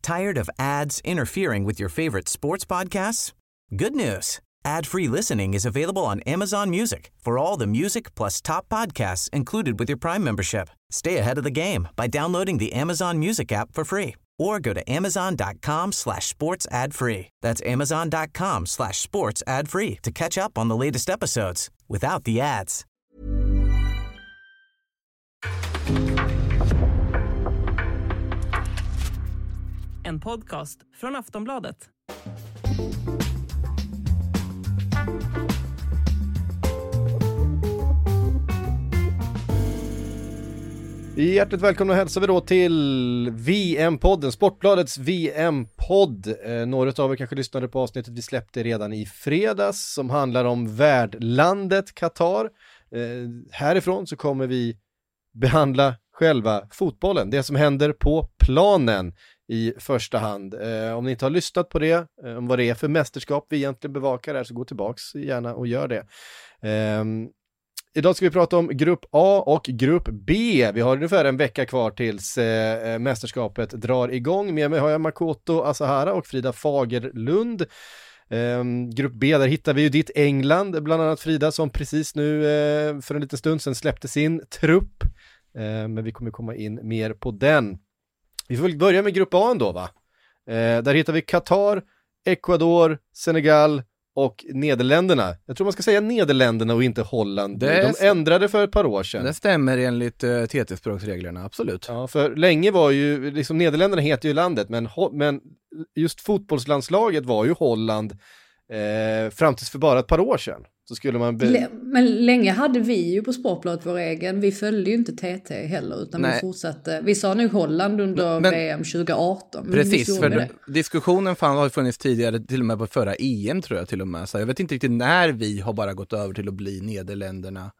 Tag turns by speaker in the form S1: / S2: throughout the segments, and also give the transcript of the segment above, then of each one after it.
S1: Tired of ads interfering with your favorite sports podcasts? Good news. Ad-free listening is available on Amazon Music for all the music plus top podcasts included with your Prime membership. Stay ahead of the game by downloading the Amazon Music app for free or go to amazon.com/sports ad free. That's amazon.com/sports ad free to catch up on the latest episodes without the ads.
S2: En podcast från Aftonbladet.
S3: Hjärtligt välkomna hälsar vi då till VM-podden, Sportbladets VM-podd. Några av er kanske lyssnade på avsnittet vi släppte redan i fredags som handlar om värdlandet Qatar. Härifrån så kommer vi behandla själva fotbollen, det som händer på planen i första hand. Om ni inte har lyssnat på det, om vad det är för mästerskap vi egentligen bevakar här, så gå tillbaks gärna och gör det. Idag ska vi prata om grupp A och grupp B. Vi har ungefär en vecka kvar tills mästerskapet drar igång. Med mig har jag Makoto Asahara och Frida Fagerlund. Grupp B, där hittar vi ju ditt England, bland annat Frida, som precis nu för en liten stund sedan släppte sin trupp. Men vi kommer komma in mer på den. Vi får väl börja med grupp A då, va? Där hittar vi Qatar, Ecuador, Senegal och Nederländerna. Jag tror man ska säga Nederländerna och inte Holland. De ändrade för ett par år sedan.
S4: Det stämmer enligt TT-språksreglerna, absolut.
S3: Ja, för länge var ju, liksom Nederländerna heter ju landet, men just fotbollslandslaget var ju Holland fram tills för bara ett par år sedan. Så skulle man
S5: men länge hade vi ju på Sportbladet vår egen. Vi följde ju inte TT heller, utan vi fortsatte. Vi sa nu Holland under VM 2018.
S4: Precis, för diskussionen har funnits tidigare, till och med på förra EM tror jag till och med. Så jag vet inte riktigt när vi har bara gått över till att bli Nederländerna.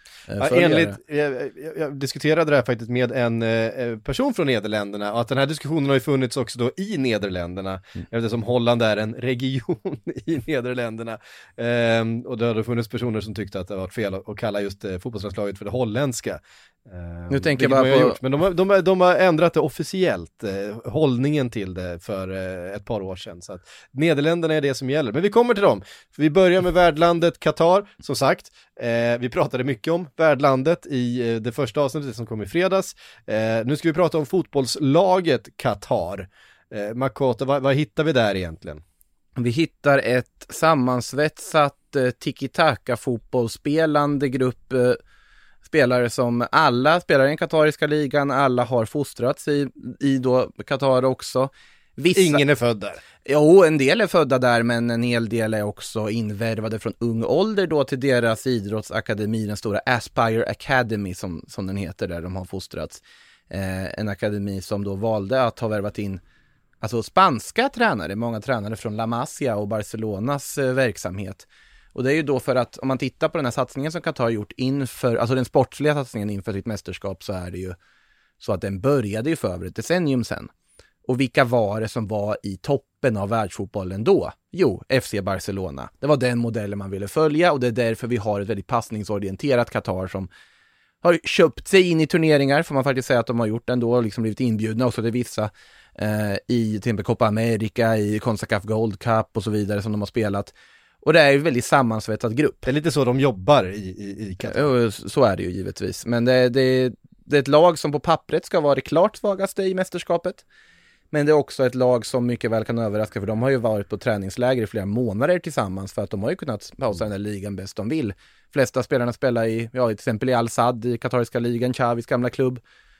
S3: Jag diskuterade det här faktiskt med en person från Nederländerna, och att den här diskussionen har ju funnits också då i Nederländerna, eftersom Holland är en region i Nederländerna, och det har funnits personer som tyckte att det var fel att kalla just fotbollslandslaget för det holländska.
S4: Nu tänker jag bara på...
S3: Men de har ändrat det officiellt, hållningen till det för ett par år sedan, så att Nederländerna är det som gäller. Men vi kommer till dem, för vi börjar med värdlandet Qatar, som sagt. Vi pratade mycket om värdlandet i det första avsnittet som kom i fredags. Nu ska vi prata om fotbollslaget Qatar. Makoto, vad hittar vi där egentligen?
S4: Vi hittar ett sammansvetsat tiki-taka-fotbollsspelande grupp spelare som alla spelar i den katariska ligan, alla har fostrats i då Qatar också.
S3: Ingen är född där.
S4: Jo, en del är födda där, men en hel del är också invärvade från ung ålder då till deras idrottsakademi, den stora Aspire Academy som den heter, där de har fostrats. En akademi som då valde att ha värvat in alltså spanska tränare, många tränare från La Masia och Barcelonas verksamhet. Och det är ju då för att om man tittar på den här satsningen som Qatar har gjort inför, alltså den sportsliga satsningen inför sitt mästerskap, så är det ju så att den började ju för över ett decennium sedan. Och vilka var det som var i toppen av världsfotbollen då? Jo, FC Barcelona. Det var den modellen man ville följa, och det är därför vi har ett väldigt passningsorienterat Qatar som har köpt sig in i turneringar, får man faktiskt säga att de har gjort ändå, liksom blivit inbjudna också till vissa i till exempel Copa America, i CONCACAF Gold Cup och så vidare som de har spelat. Och det är ju en väldigt sammansvettad grupp.
S3: Det är lite så de jobbar i Qatar.
S4: Så är det ju givetvis. Men det är ett lag som på pappret ska vara det klart svagaste i mästerskapet. Men det är också ett lag som mycket väl kan överraska, för de har ju varit på träningsläger i flera månader tillsammans, för att de har ju kunnat pausa den här ligan bäst de vill. Flesta spelarna spelar till exempel i Al-Sadd i katariska ligan, Xavis gamla klubb.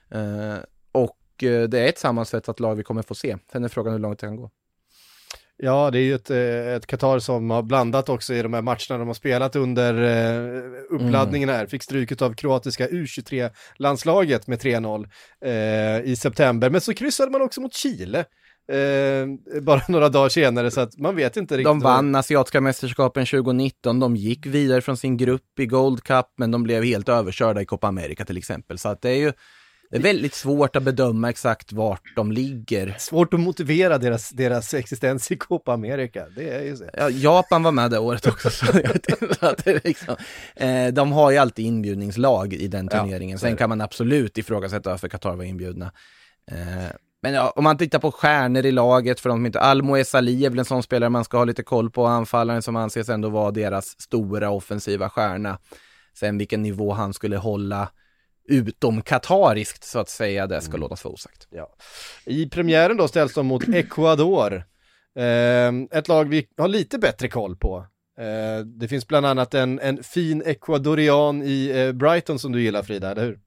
S4: Och det är ett sammansvettat lag vi kommer få se. Sen är frågan hur långt det kan gå.
S3: Ja, det är ju ett Qatar som har blandat också i de här matcherna de har spelat under uppladdningen här. Fick stryket av kroatiska U23-landslaget med 3-0 i september. Men så kryssade man också mot Chile bara några dagar senare, så att man vet inte riktigt.
S4: De vann asiatiska mästerskapen 2019, de gick vidare från sin grupp i Gold Cup, men de blev helt överkörda i Copa America till exempel. Så att det är ju väldigt svårt att bedöma exakt vart de ligger.
S3: Svårt att motivera deras existens i Copa America. Det är ju så.
S4: Ja, Japan var med det året också. Så att det liksom, de har ju alltid inbjudningslag i den turneringen. Sen kan man absolut ifrågasätta varför Qatar var inbjudna. Men ja, om man tittar på stjärnor i laget, för de som inte Almoez Salih är väl en sån spelare man ska ha lite koll på, anfallaren som anses ändå vara deras stora offensiva stjärna. Sen vilken nivå han skulle hålla utom katariskt så att säga, det ska låtas för osagt.
S3: Ja. I premiären då ställs de mot Ecuador. Ett lag vi har lite bättre koll på. Det finns bland annat en fin ecuadorian i Brighton som du gillar, Frida, eller hur?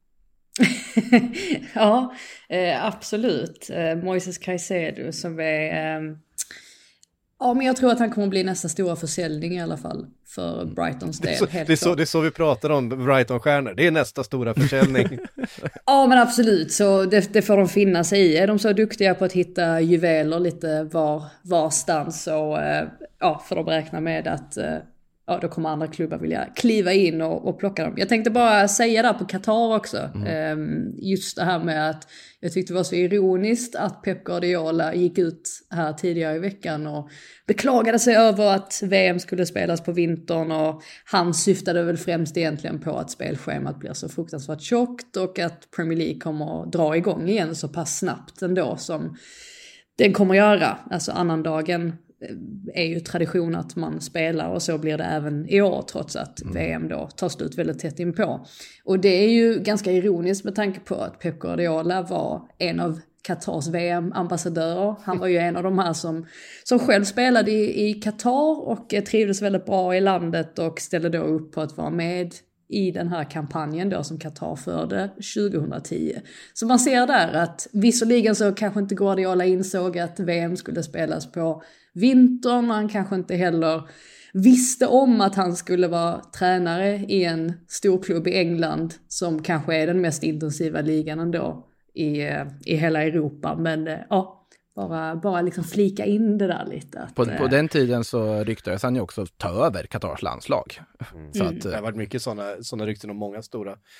S5: Ja, absolut. Moises Caicedo som är... Ja, men jag tror att han kommer att bli nästa stora försäljning i alla fall för Brightons del.
S3: Det är så vi pratar om Brighton-stjärnor. Det är nästa stora försäljning.
S5: Ja, men absolut. Så det får de finna sig i. Är de så duktiga på att hitta juveler lite varstans, så får de räkna med att då kommer andra klubbar vilja kliva in och plocka dem. Jag tänkte bara säga där på Qatar också. Just det här med att jag tyckte det var så ironiskt att Pep Guardiola gick ut här tidigare i veckan och beklagade sig över att VM skulle spelas på vintern, och han syftade väl främst egentligen på att spelschemat blir så fruktansvärt tjockt och att Premier League kommer att dra igång igen så pass snabbt ändå som den kommer att göra. Alltså annandagen är ju tradition att man spelar, och så blir det även i år trots att VM då tar slut väldigt tätt inpå. Och det är ju ganska ironiskt med tanke på att Pep Guardiola var en av Qatars VM-ambassadörer. Han var ju en av de här som själv spelade i Qatar och trivdes väldigt bra i landet och ställde då upp på att vara med i den här kampanjen då som Qatar förde 2010. Så man ser där att visserligen så kanske inte Guardiola insåg att VM skulle spelas på vintern. Han kanske inte heller visste om att han skulle vara tränare i en storklubb i England som kanske är den mest intensiva ligan ändå i hela Europa. Men bara liksom flika in det där lite. Att,
S4: på den tiden så ryktades han ju också ta över Qatars landslag. Så att,
S3: det har varit mycket såna rykten om många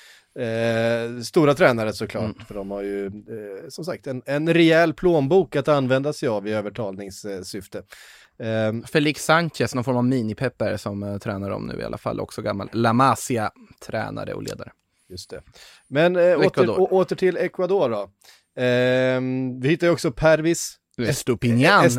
S3: stora tränare såklart. För de har ju som sagt en rejäl plånbok att använda sig av i övertalningssyfte.
S4: Felix Sanchez, någon form av minipepper som tränar dem nu i alla fall. Också gammal La Masia-tränare och ledare.
S3: Just det. Men åter till Ecuador då. Vi hittar ju också Pervis Estupinian.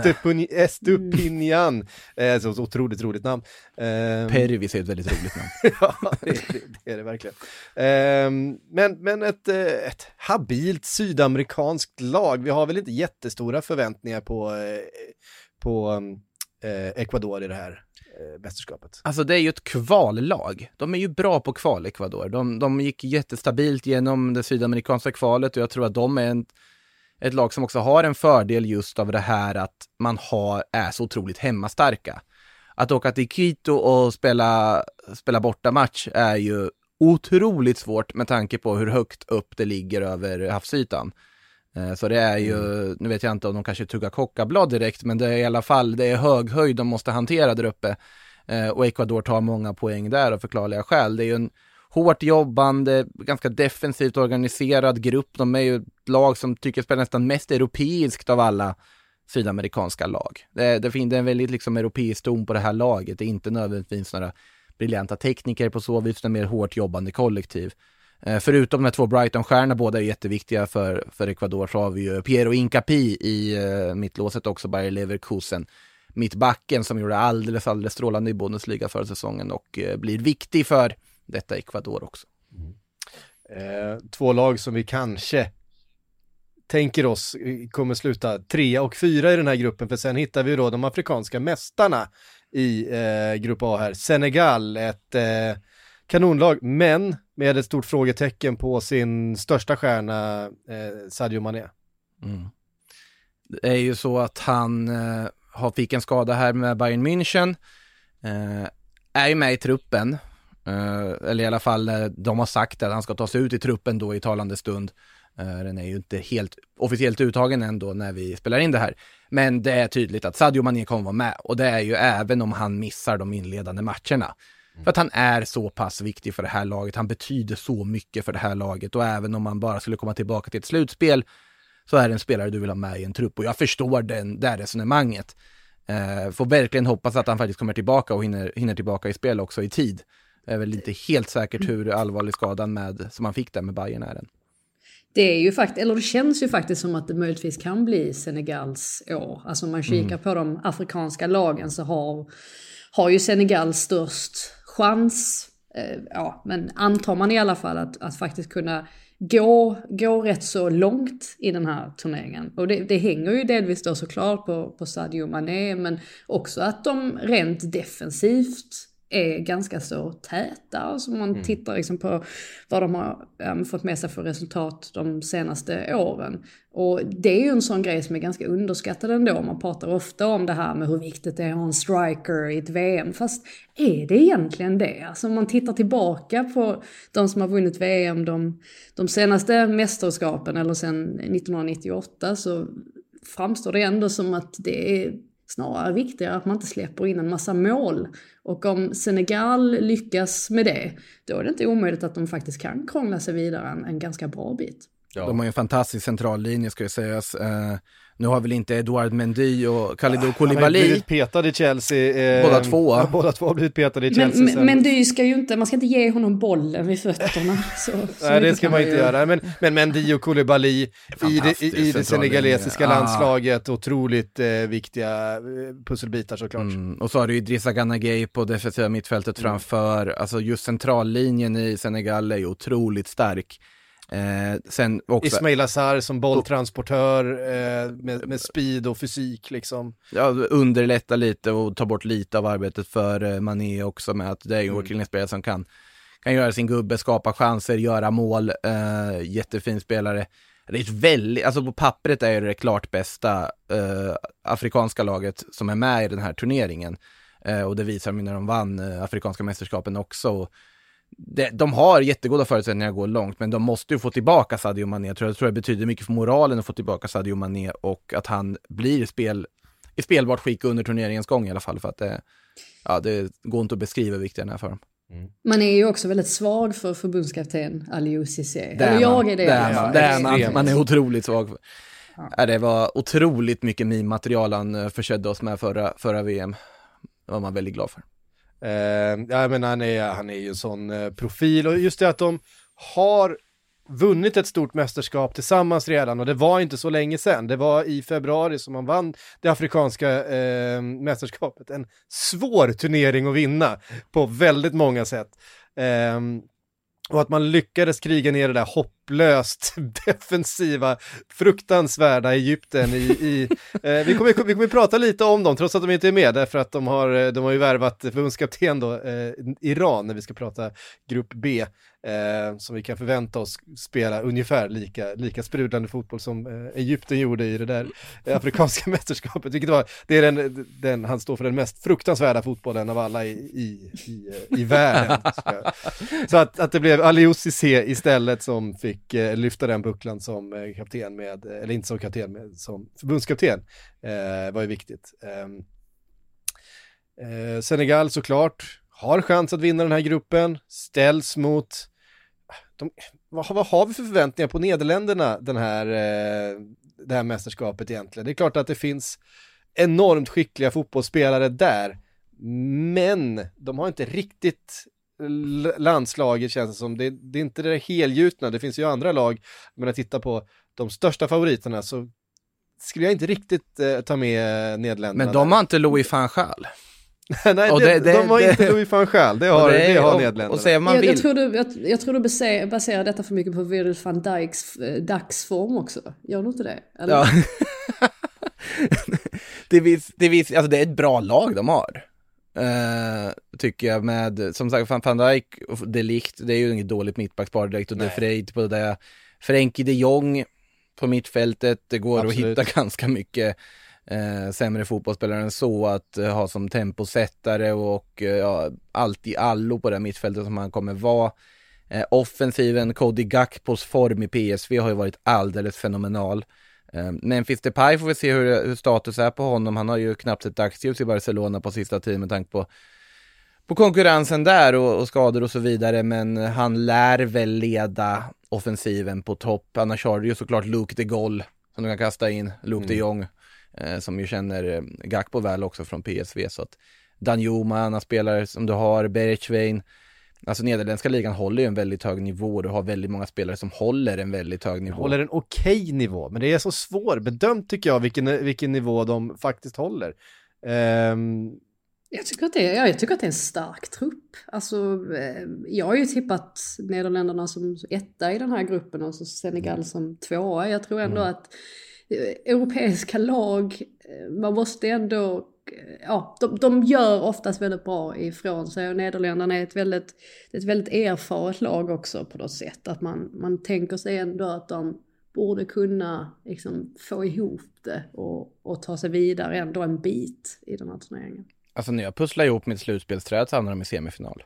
S3: Så otroligt roligt namn.
S4: Pervis är ett väldigt roligt namn.
S3: Ja, det är det verkligen. Men ett habilt sydamerikanskt lag. Vi har väl inte jättestora förväntningar på Ecuador i det här mästerskapet.
S4: Alltså det är ju ett kvallag. De är ju bra på kval, Ecuador. De gick jättestabilt genom det sydamerikanska kvalet, och jag tror att de är ett lag som också har en fördel just av det här att man är så otroligt hemmastarka. Att åka till Quito och spela borta match är ju otroligt svårt med tanke på hur högt upp det ligger över havsytan. Så det är ju, nu vet jag inte om de kanske tuggar kockablad direkt, men det är i alla fall, det är hög höjd de måste hantera där uppe. Och Ecuador tar många poäng där av förklarliga skäl. Det är ju en hårt jobbande, ganska defensivt organiserad grupp. De är ju ett lag som tycker spelar nästan mest europeiskt av alla sydamerikanska lag. Det är en väldigt liksom europeisk ton på det här laget. Det är inte nödvändigtvis några briljanta tekniker på så vis, utan mer hårt jobbande kollektiv. Förutom de här två Brighton-stjärnorna, båda är jätteviktiga för Ecuador, så har vi ju Piero Incapi i mittlåset också, Bayer Leverkusen. Mittbacken som gjorde alldeles strålande i Bundesliga förra säsongen och blir viktig för detta Ecuador också.
S3: Två lag som vi kanske tänker oss kommer sluta 3 och 4 i den här gruppen, för sen hittar vi då de afrikanska mästarna i grupp A här. Senegal, ett kanonlag, men med ett stort frågetecken på sin största stjärna Sadio Mané.
S4: Det är ju så att han fick en skada här med Bayern München, är ju med i truppen, eller i alla fall de har sagt att han ska tas ut i truppen då i talande stund. Den är ju inte helt officiellt uttagen ändå när vi spelar in det här, men det är tydligt att Sadio Mané kommer vara med, och det är ju även om han missar de inledande matcherna. För att han är så pass viktig för det här laget. Han betyder så mycket för det här laget. Och även om man bara skulle komma tillbaka till ett slutspel, så är det en spelare du vill ha med i en trupp. Och jag förstår det resonemanget. Får verkligen hoppas att han faktiskt kommer tillbaka och hinner tillbaka i spel också i tid. Det är väl inte helt säkert hur allvarlig skadan som han fick där med Bayern är den.
S5: Det är ju faktiskt, eller det känns ju faktiskt som att det möjligtvis kan bli Senegals år. Alltså om man kikar på de afrikanska lagen så har ju Senegal störst chans. Men antar man i alla fall att faktiskt kunna gå rätt så långt i den här turneringen. Och det hänger ju delvis då såklart på Sadio Mané, men också att de rent defensivt är ganska så täta. Alltså man tittar liksom på vad de har fått med sig för resultat de senaste åren. Och det är ju en sån grej som är ganska underskattad ändå. Man pratar ofta om det här med hur viktigt det är att ha en striker i ett VM. Fast är det egentligen det? Alltså om man tittar tillbaka på de som har vunnit VM de senaste mästerskapen eller sedan 1998 så framstår det ändå som att det är snarare viktigare att man inte släpper in en massa mål. Och om Senegal lyckas med det, då är det inte omöjligt att de faktiskt kan krångla sig vidare en ganska bra bit.
S4: Ja. De har ju en fantastisk centrallinje ska jag säga. Nu har väl inte Edouard Mendy och Kalidou Koulibaly.
S3: Han har blivit petad i Chelsea.
S4: Båda två.
S3: Ja, båda två har blivit petade i Chelsea.
S5: Men Mendy ska ju inte, man ska inte ge honom bollen vid fötterna.
S3: Nej, det ska man inte göra. Men Mendy och Koulibaly i det senegalesiska landslaget, otroligt viktiga pusselbitar såklart.
S4: Och så har du Idrissa Gana Gueye på defensiva mittfältet framför. Alltså just centrallinjen i Senegal är ju otroligt stark. Sen också
S3: Ismail Assar som bolltransportör med speed och fysik liksom.
S4: Ja, underlätta lite och ta bort lite av arbetet för Mané också med att det är ju verkligen en spelare som kan göra sin gubbe, skapa chanser, göra mål, jättefin spelare. Det är ett väldigt, alltså på pappret är det klart bästa afrikanska laget som är med i den här turneringen, och det visar de när de vann afrikanska mästerskapen också. De har jättegoda förutsättningar att gå långt, men de måste ju få tillbaka Sadio Mané. Jag tror det betyder mycket för moralen att få tillbaka Sadio Mané och att han blir i spelbart skick under turneringens gång i alla fall, för att det går inte att beskriva vikten för dem.
S5: Man är ju också väldigt svag för förbundskapten Aliou Cissé.
S4: Man är otroligt svag. Ja. Det var otroligt mycket meme-material han försödde oss med förra VM. Det var man väldigt glad för.
S3: Men han är ju en sån profil, och just det att de har vunnit ett stort mästerskap tillsammans redan, och det var inte så länge sedan, det var i februari som man vann det afrikanska mästerskapet, en svår turnering att vinna på väldigt många sätt, och att man lyckades kriga ner det där hopplöst defensiva, fruktansvärda Egypten vi kommer prata lite om dem, trots att de inte är med, därför att de har ju värvat förbundskapten då, Iran, när vi ska prata grupp B, som vi kan förvänta oss spela ungefär lika sprudlande fotboll som Egypten gjorde i det där afrikanska mästerskapet, vilket det är den han står för den mest fruktansvärda fotbollen av alla i världen. Så att det blev Aliou Cissé istället som fick lyfta den bucklan som kapten med, eller inte som kapten med, som förbundskapten, var ju viktigt. Senegal såklart har chans att vinna den här gruppen, ställs mot vad har vi för förväntningar på Nederländerna det här mästerskapet egentligen? Det är klart att det finns enormt skickliga fotbollsspelare där, men de har inte riktigt landslaget, känns det som. Det är inte det helgjutna. Det finns ju andra lag, men när jag tittar på de största favoriterna så skulle jag inte riktigt ta med Nederländerna.
S4: Men de har inte Louis van Gaal.
S3: Nej, de har inte Louis van Gaal. Det har Nederländerna.
S4: Och säger man vill.
S5: Jag tror du baserar detta för mycket på Virgil van Dijks dagsform också. Gör du inte det? Eller?
S4: Ja. Alltså det är ett bra lag de har. Tycker jag, med som sagt Van Dijk och De Ligt, det är ju inget dåligt mittbackspar direkt, och De Vrij på det där. Frenkie de Jong på mittfältet, det går absolut att hitta ganska mycket sämre fotbollsspelare än så att ha som temposättare, och alltid allo på det mittfältet som han kommer vara. Offensiven, Cody Gakpos form i PSV har ju varit alldeles fenomenal. Memphis Depay får vi se hur status är på honom. Han har ju knappt ett dagsljus i Barcelona på sista tiden med tanke på konkurrensen där och skador och så vidare, men han lär väl leda offensiven på topp. Annars har du ju såklart Luke de Gaulle som du kan kasta in, Luke de Jong som ju känner Gakpo väl också från PSV, så att Danjuma, andra spelare som du har, Bergwijn. Alltså nederländska ligan håller ju en väldigt hög nivå och du har väldigt många spelare som håller en väldigt hög nivå.
S3: Håller en okej nivå, men det är så svårbedömt tycker jag vilken nivå de faktiskt håller.
S5: Jag tycker att det är en stark trupp. Alltså, jag har ju tippat Nederländerna som etta i den här gruppen och så Senegal som tvåa. Jag tror ändå att europeiska lag, man måste ändå, de gör oftast väldigt bra ifrån sig och Nederländerna är ett väldigt erfaret lag också på något sätt. Att man tänker sig ändå att de borde kunna liksom få ihop det och ta sig vidare ändå en bit i den här turneringen.
S4: Alltså när jag pusslar ihop mitt slutspelsträd så hamnar de i semifinal.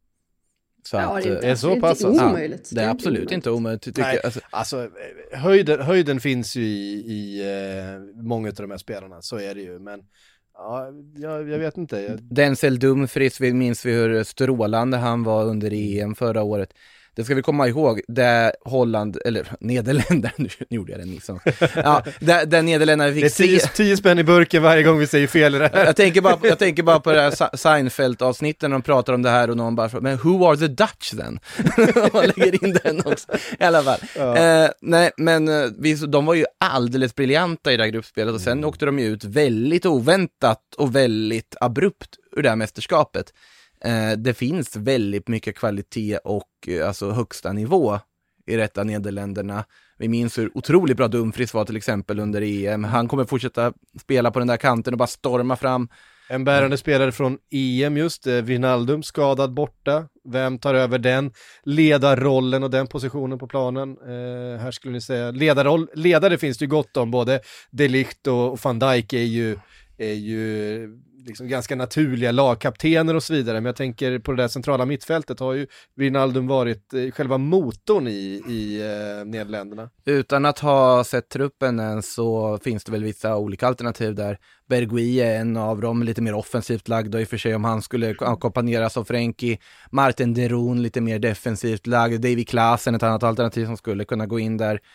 S4: Så
S5: ja,
S4: att,
S5: det är så pass
S4: omöjligt. Det är absolut inte omöjligt.
S3: Nej, alltså höjden finns ju i många av de här spelarna, så är det ju, men ja, jag vet inte.
S4: Denzel Dumfries, vi minns hur strålande han var under EM förra året. Det ska vi komma ihåg, där Nederländerna, nu gjorde jag den liksom. Ja, där Nederländerna fick
S3: det är 10 spänn i burken varje gång vi säger fel i det här.
S4: Jag tänker bara på det här Seinfeld-avsnitten när de pratar om det här och någon bara frågar, men who are the Dutch then? Man lägger in den också, i alla fall. Ja. Nej, men de var ju alldeles briljanta i det här gruppspelet och sen åkte de ju ut väldigt oväntat och väldigt abrupt ur det här mästerskapet. Det finns väldigt mycket kvalitet och alltså högsta nivå i detta Nederländerna. Vi minns hur otroligt bra Dumfries var till exempel under EM. Han kommer fortsätta spela på den där kanten och bara storma fram.
S3: En bärande spelare från EM just, Wijnaldum skadad borta. Vem tar över den ledarrollen och den positionen på planen? Här skulle ni säga, ledare finns det ju gott om, både De Ligt och Van Dijk är ju liksom ganska naturliga lagkaptener och så vidare, men jag tänker på det där centrala mittfältet har ju Wijnaldum varit själva motorn i Nederländerna. Utan
S4: att ha sett truppen än så finns det väl vissa olika alternativ där. Bergui är en av dem, lite mer offensivt lagd och i och för sig om han skulle ackompanjeras av Frenkie. Martin de Roon lite mer defensivt lagd. David Klaassen ett annat alternativ som skulle kunna gå in där.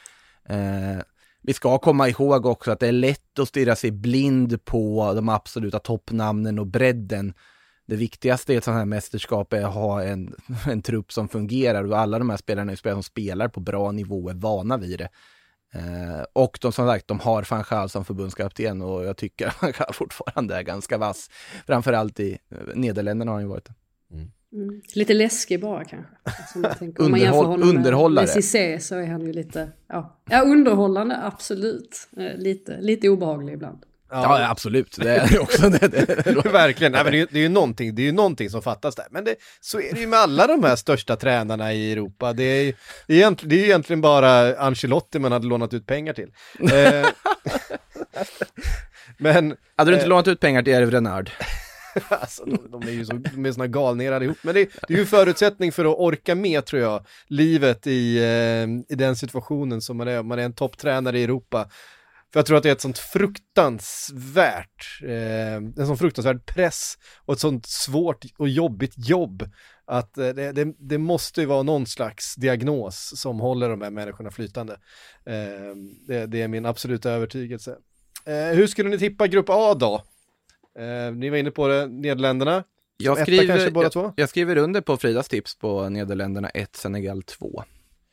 S4: Vi ska komma ihåg också att det är lätt att stirra sig blind på de absoluta toppnamnen och bredden. Det viktigaste i ett sånt här mästerskap är att ha en trupp som fungerar och alla de här spelarna är spelare som spelar på bra nivå är vana vid det. Och som sagt, de har Van Gaal som förbundskapten och jag tycker att Van Gaal fortfarande är ganska vass. Framförallt i Nederländerna har han ju varit det.
S5: Lite läskig bara kanske. Alltså,
S4: om man jämför honom underhållare.
S5: Med Cissé så är han ju lite underhållande, absolut. Lite obehaglig ibland.
S4: Ja, absolut. Det är också det.
S3: Verkligen. Nej, men det är ju någonting som fattas där. Men så är det ju med alla de här största tränarna i Europa. Det är ju egentligen bara Ancelotti man hade lånat ut pengar till. Men
S4: hade du inte lånat ut pengar till Hervé Renard?
S3: Alltså, de är ju såna galningar allihop. Men det är ju en förutsättning för att orka med, tror jag, livet i den situationen som man är en topptränare i Europa. För jag tror att det är ett sånt fruktansvärt en sån fruktansvärd press och ett sånt svårt och jobbigt jobb att det måste ju vara någon slags diagnos som håller de här människorna flytande. Det är min absoluta övertygelse. Hur skulle ni tippa grupp A då? Ni var inne på det, Nederländerna. Jag
S4: skriver under på Fridas tips på Nederländerna 1, Senegal 2.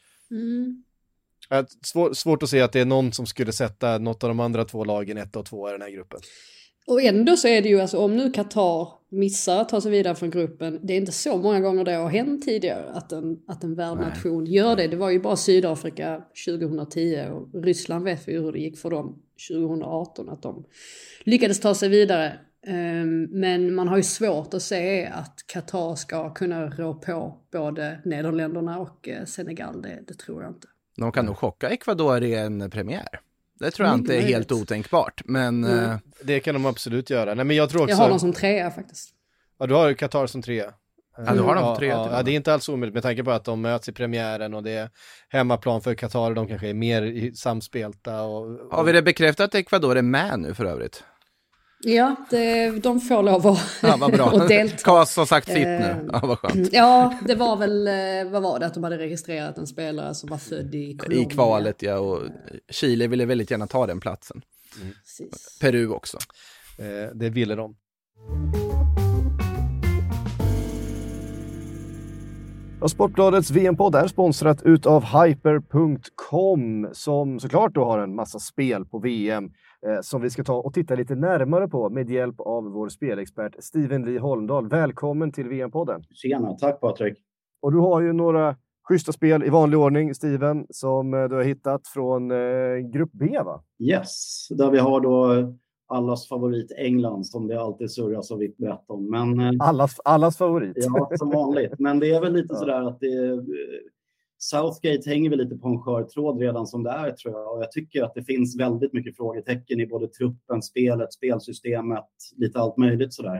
S3: Svårt att se att det är någon som skulle sätta något av de andra två lagen 1 och 2 i den här gruppen.
S5: Och ändå så är det ju, alltså, om nu Qatar missar att ta sig vidare från gruppen, det är inte så många gånger det har hänt tidigare att en värdnation gör det. Det var ju bara Sydafrika 2010 och Ryssland vet vi hur det gick för dem 2018, att de lyckades ta sig vidare. Men man har ju svårt att se att Qatar ska kunna rå på både Nederländerna och Senegal, det tror jag inte.
S4: De kan nog chocka Ecuador i en premiär. Det tror jag inte är helt otänkbart, men
S3: det kan de absolut göra. Nej, men jag tror också...
S5: Jag har dem som 3 faktiskt.
S3: Ja, du har Qatar som 3.
S4: Ja, du har dem som 3.
S3: Ja, det är inte alls omöjligt med tanke på att de möts i premiären och det är hemmaplan för Qatar, de kanske är mer samspelta. Och...
S4: Har vi det bekräftat att Ecuador är med nu för övrigt?
S5: Ja, de får lov att delta.
S4: Kas har sagt sitt nu. Ja, vad skönt.
S5: Ja, det var väl, vad var det? Att de hade registrerat en spelare som var född i Colombia.
S4: I kvalet, ja. Och Chile ville väldigt gärna ta den platsen. Peru också.
S3: Det ville de. Och Sportbladets VM-podd är sponsrat utav Hyper.com som såklart då har en massa spel på VM som vi ska ta och titta lite närmare på med hjälp av vår spelexpert Steven Lee Holmdahl. Välkommen till VM-podden.
S6: Tjena, tack Patrik.
S3: Och du har ju några schyssta spel i vanlig ordning, Steven, som du har hittat från grupp B, va?
S6: Yes, där vi har då allas favorit England som det alltid surras och vitt brett om. Men,
S3: allas favorit.
S6: Ja, som vanligt. Men det är väl lite sådär att Southgate hänger väl lite på en skör tråd redan som det är, tror jag. Och jag tycker att det finns väldigt mycket frågetecken i både truppen, spelet, spelsystemet, lite allt möjligt sådär.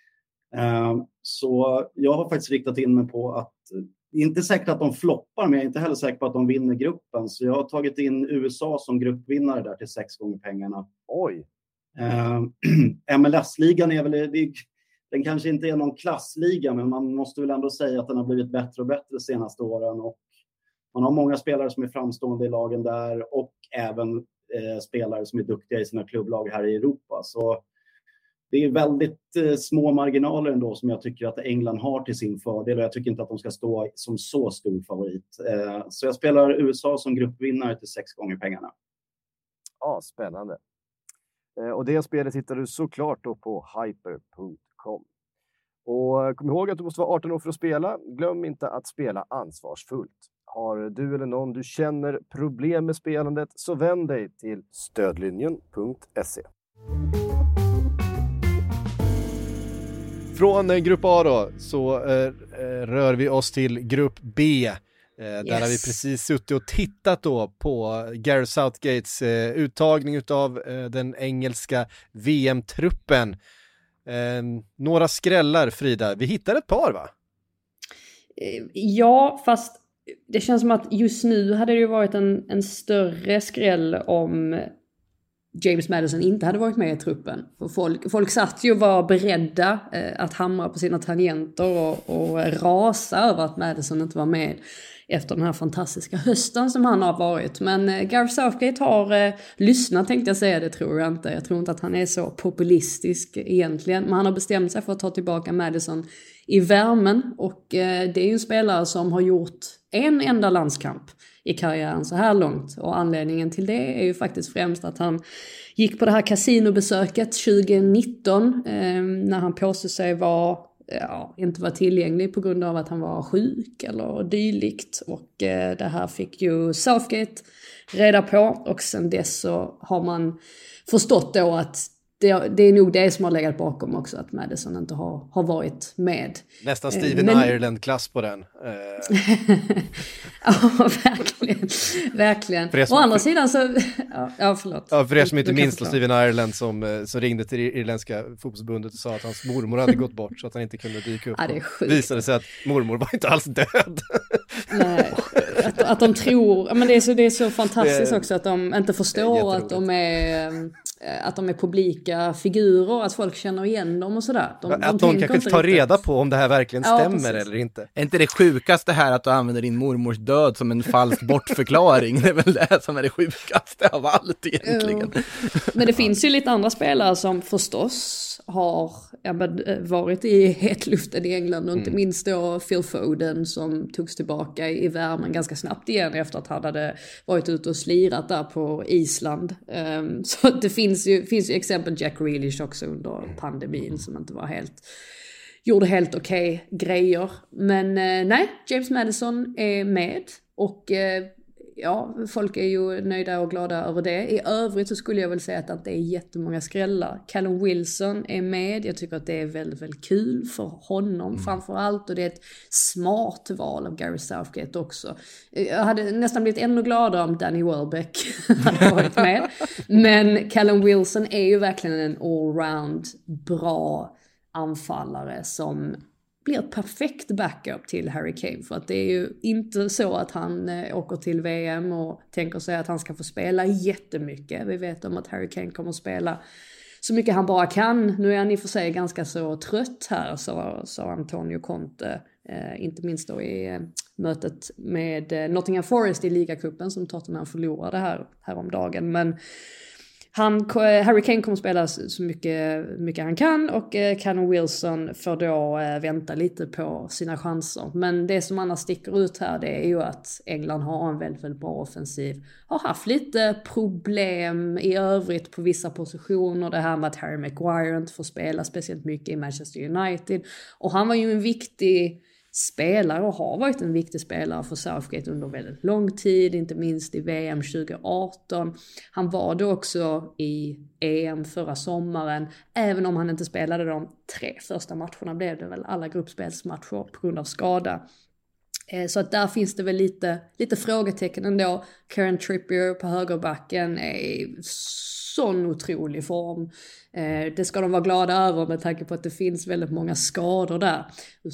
S6: Så jag har faktiskt riktat in mig på att inte säkert att de floppar, men jag är inte heller säker på att de vinner gruppen. Så jag har tagit in USA som gruppvinnare där till 6 gånger pengarna.
S3: Oj!
S6: MLS-ligan är väl... Den kanske inte är någon klassliga, men man måste väl ändå säga att den har blivit bättre och bättre de senaste åren. Och man har många spelare som är framstående i lagen där och även spelare som är duktiga i sina klubblag här i Europa. Så det är väldigt små marginaler ändå som jag tycker att England har till sin fördel. Och jag tycker inte att de ska stå som så stor favorit. Så jag spelar USA som gruppvinnare till 6 gånger pengarna.
S3: Ja, spännande. Och det spelet hittar du såklart då på Hyper.com. Och kom ihåg att du måste vara 18 år för att spela. Glöm inte att spela ansvarsfullt. Har du eller någon du känner problem med spelandet så vänd dig till stödlinjen.se. Från grupp A då så rör vi oss till grupp B. Där har vi precis suttit och tittat då på Gareth Southgates uttagning utav den engelska VM-truppen. Några skrällar, Frida. Vi hittar ett par, va?
S5: Ja, fast det känns som att just nu hade det ju varit en större skräll om James Maddison inte hade varit med i truppen. För folk satt ju och var beredda att hamra på sina tangenter och rasa över att Maddison inte var med efter den här fantastiska hösten som han har varit. Men Gareth Southgate har lyssnat, tänkte jag säga, det tror jag inte. Jag tror inte att han är så populistisk egentligen. Men han har bestämt sig för att ta tillbaka Maddison i värmen. Och det är ju en spelare som har gjort en enda landskamp i karriären så här långt. Och anledningen till det är ju faktiskt främst att han gick på det här kasinobesöket 2019 när han påstod sig inte var tillgänglig på grund av att han var sjuk eller dylikt. Och det här fick ju Southgate reda på. Och sen dess så har man förstått då att det är nog det som har legat bakom också, att Maddison inte har varit med.
S3: Nästan Steven Ireland-klass på den.
S5: Ja, verkligen. Å andra sidan så... Ja, förlåt.
S3: Ja, för er som inte minns Steven Ireland som ringde till det irländska fotbollsbundet och sa att hans mormor hade gått bort så att han inte kunde dyka upp.
S5: Ja, det är sjukt.
S3: Visade sig att mormor var inte alls död.
S5: Nej, att de tror... Men det är så fantastiskt också att de inte förstår att de är publika figurer, att folk känner igen dem och sådär.
S3: Att de kanske inte tar reda på om det här verkligen stämmer eller inte.
S4: Är inte det sjukaste här att du använder din mormors död som en falsk bortförklaring? Det är väl det som är det sjukaste av allt egentligen.
S5: Men det finns ju lite andra spelare som förstås har varit i hetluften i England och inte minst då Phil Foden som togs tillbaka i värmen ganska snabbt igen efter att han hade varit ute och slirat där på Island. Så det finns ju exempel Jack Grealish också under pandemin som inte var gjorde helt okej grejer. Men nej, James Maddison är med och folk är ju nöjda och glada över det. I övrigt så skulle jag väl säga att det inte är jättemånga skrällar. Callum Wilson är med. Jag tycker att det är väldigt, väldigt kul för honom framförallt. Och det är ett smart val av Gareth Southgate också. Jag hade nästan blivit ännu gladare om Danny Welbeck hade varit med. Men Callum Wilson är ju verkligen en allround bra anfallare som blir ett perfekt backup till Harry Kane. För att det är ju inte så att han åker till VM och tänker sig att han ska få spela jättemycket. Vi vet om att Harry Kane kommer att spela så mycket han bara kan. Nu är han i och för sig ganska så trött här, så Antonio Conte. Inte minst då i mötet med Nottingham Forest i ligacupen som Tottenham förlorade häromdagen. Men Harry Kane kommer spela så mycket han kan och Callum Wilson får då vänta lite på sina chanser. Men det som annars sticker ut här, det är ju att England har en väldigt, väldigt bra offensiv. Har haft lite problem i övrigt på vissa positioner. Det här med att Harry Maguire inte får spela speciellt mycket i Manchester United. Och han var ju en viktig spelare och har varit en viktig spelare för Southgate under väldigt lång tid, inte minst i VM 2018. Han var då också i EM förra sommaren, även om han inte spelade de 3 första matcherna, blev det väl alla gruppspelsmatcher på grund av skada. Så att där finns det väl lite frågetecken ändå. Kieran Trippier på högerbacken är i sån otrolig form. Det ska de vara glada över med tanke på att det finns väldigt många skador där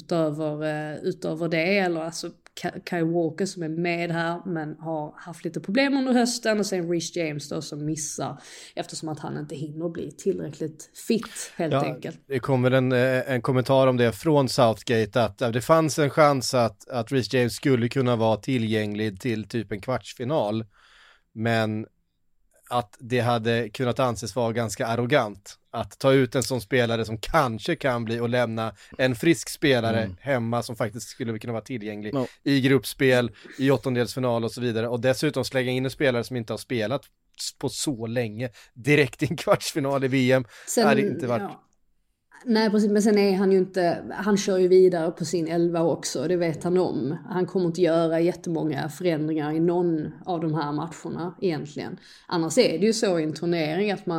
S5: utöver det. Eller alltså Kyle Walker som är med här men har haft lite problem under hösten, och sen Reece James då som missar eftersom att han inte hinner bli tillräckligt fit helt enkelt.
S3: Det kommer en kommentar om det från Southgate att det fanns en chans att Reece James skulle kunna vara tillgänglig till typ en kvartsfinal, men att det hade kunnat anses vara ganska arrogant att ta ut en sån spelare som kanske kan bli och lämna en frisk spelare hemma som faktiskt skulle kunna vara tillgänglig i gruppspel, i åttondelsfinal och så vidare, och dessutom slänga in en spelare som inte har spelat på så länge direkt i en kvartsfinal i VM.
S5: Sen,
S3: hade inte varit...
S5: Ja. Nej, precis, men sen är han ju inte, han kör ju vidare på sin 11 också, det vet han om. Han kommer inte göra jättemånga förändringar i någon av de här matcherna egentligen. Annars är det ju så i en turnering att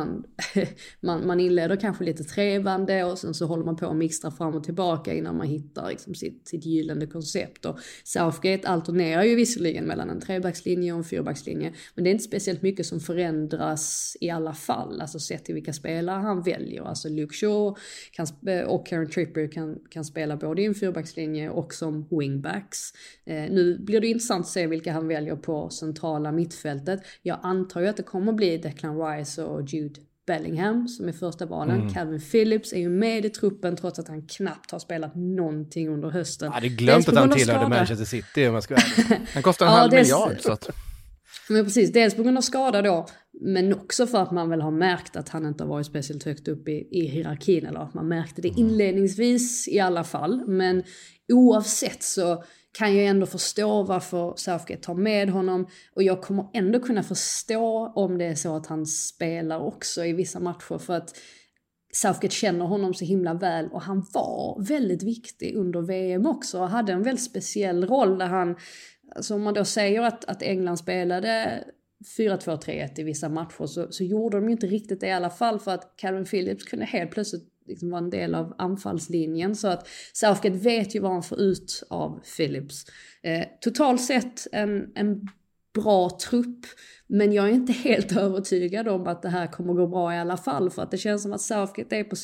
S5: man inleder kanske lite trevande och sen så håller man på att mixtra fram och tillbaka innan man hittar liksom sitt gyllene koncept. Och Southgate alternerar ju visserligen mellan en 3-backslinje och en 4-backslinje, men det är inte speciellt mycket som förändras i alla fall, alltså sett till vilka spelare han väljer. Alltså Luke Shaw och Kieran Trippier kan spela både i en 4-backslinje och som wingbacks. Nu blir det intressant att se vilka han väljer på centrala mittfältet. Jag antar ju att det kommer bli Declan Rice och Jude Bellingham som är första valen. Calvin Phillips är ju med i truppen trots att han knappt har spelat någonting under hösten.
S3: Jag hade glömt att han tillhörde Manchester City om jag ska vara.
S4: Han kostar en halv miljard så att...
S5: Men precis, dels på grund av skada då, men också för att man väl har märkt att han inte har varit speciellt högt upp i hierarkin, eller att man märkte det inledningsvis i alla fall. Men oavsett så kan jag ändå förstå varför Southgate tar med honom, och jag kommer ändå kunna förstå om det är så att han spelar också i vissa matcher, för att Southgate känner honom så himla väl, och han var väldigt viktig under VM också och hade en väldigt speciell roll där han, alltså om man då säger att England spelade 4-2-3-1 i vissa matcher, så gjorde de ju inte riktigt det i alla fall, för att Calvin Phillips kunde helt plötsligt liksom vara en del av anfallslinjen, så att Southgate vet ju vad han får ut av Phillips. Totalt sett en bra trupp, men jag är inte helt övertygad om att det här kommer gå bra i alla fall, för att det känns som att Southgate är på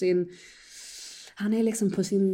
S5: han är liksom på sin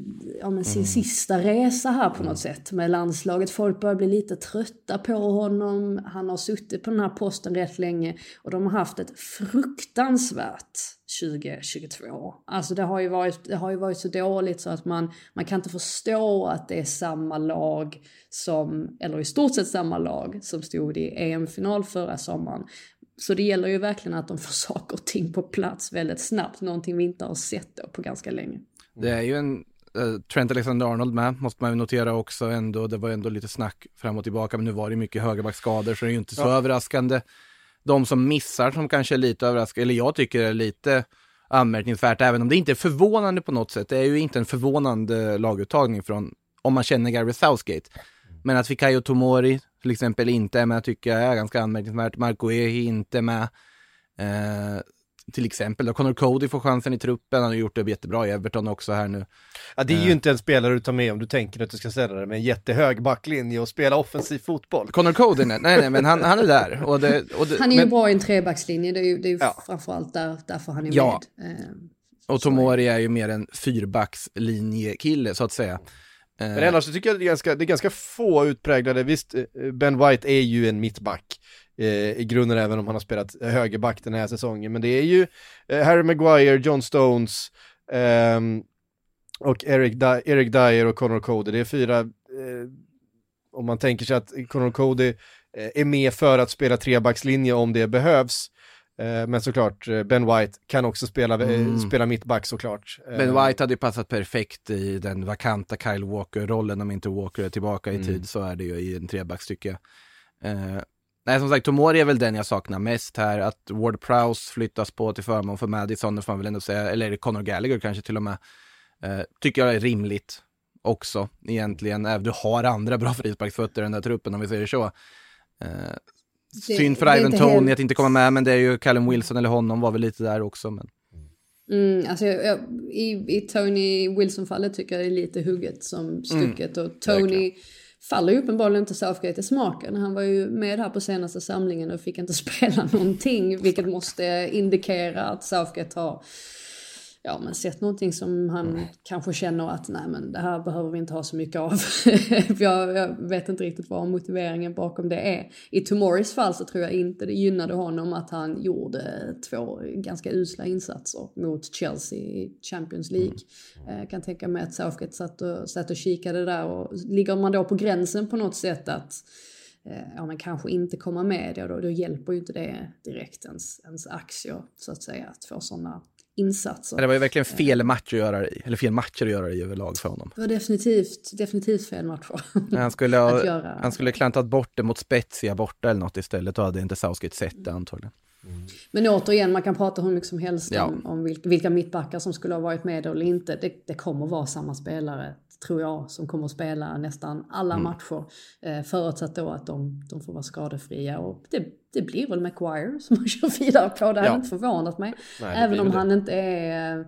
S5: sista resa här på något sätt med landslaget. Folk börjar bli lite trötta på honom. Han har suttit på den här posten rätt länge och de har haft ett fruktansvärt 2022. Alltså det har ju varit så dåligt så att man kan inte förstå att det är samma lag som, eller i stort sett samma lag som stod i EM-final förra sommaren. Så det gäller ju verkligen att de får saker och ting på plats väldigt snabbt. Någonting vi inte har sett då på ganska länge.
S4: Det är ju en Trent Alexander-Arnold med, måste man ju notera också ändå. Det var ändå lite snack fram och tillbaka, men nu var det mycket högerbackskador så det är ju inte så överraskande. De som missar som kanske är lite överraskande, eller jag tycker är lite anmärkningsvärt, även om det inte är förvånande på något sätt. Det är ju inte en förvånande laguttagning från, om man känner Gareth Southgate. Men att Fikayo Tomori till exempel inte är med tycker jag är ganska anmärkningsvärt. Marco Ehi inte med. Till exempel då Connor Cody får chansen i truppen. Han har gjort det jättebra i Everton också här nu.
S3: Ja, det är ju inte en spelare du tar med om du tänker att du ska ställa det med en jättehög backlinje och spela offensiv fotboll.
S4: Connor Cody, nej men han är där.
S5: Han är ju bra i en trebackslinje. Det är ju framförallt därför han är med.
S4: Och Tomori är ju mer en fyrbackslinjekille så att säga.
S3: Men annars så tycker jag det är ganska få utpräglade. Visst, Ben White är ju en mittback i grunden, även om han har spelat högerback den här säsongen. Men det är ju Harry Maguire, John Stones och Eric Dyer och Connor Cody. Det är 4, om man tänker sig att Connor Cody är med för att spela trebackslinje om det behövs. Men såklart, Ben White kan också spela mittback såklart.
S4: Ben White hade ju passat perfekt i den vakanta Kyle Walker-rollen om inte Walker är tillbaka i tid, så är det ju i en trebacks tycker jag. Nej, som sagt, Tomori är väl den jag saknar mest här. Att Ward-Prowse flyttas på till förmån för Madison, det får man väl ändå säga, eller Conor Gallagher kanske till och med. Tycker jag är rimligt också egentligen. Även du har andra bra frisparksfötter i den där truppen om vi säger så. Synd för Ivan Toney att inte komma med, men det är ju Callum Wilson eller honom var väl lite där också. Men...
S5: alltså i Tony Wilson-fallet tycker jag det är lite hugget som stucket. Och Tony faller ju uppenbarligen inte Southgate i smaken. Han var ju med här på senaste samlingen och fick inte spela någonting, vilket måste indikera att Southgate har sett någonting som han kanske känner att nej, men det här behöver vi inte ha så mycket av. jag vet inte riktigt vad motiveringen bakom det är. I Tomoris fall så tror jag inte det gynnade honom att han gjorde 2 ganska usla insatser mot Chelsea i Champions League. Jag kan tänka mig att Southgate satt och kikade där, och ligger man då på gränsen på något sätt att men kanske inte komma med det, då hjälper ju inte det direkt ens aktier så att säga att få sådana insatser.
S4: Det var ju verkligen fel matcher att göra det i överlag för honom.
S5: Det var definitivt fel matcher.
S4: Han skulle klantat bort det mot Spezia borta eller något istället, och hade inte Southgate sett det antagligen.
S5: Men återigen, man kan prata hur mycket som helst om vilka mittbackar som skulle ha varit med eller inte. Det kommer vara samma spelare, tror jag, som kommer att spela nästan alla matcher. Förutsatt då att de får vara skadefria. Och det blir väl Maguire som man kör vidare på. Det hade inte förvånat mig. Nej, även om han inte är...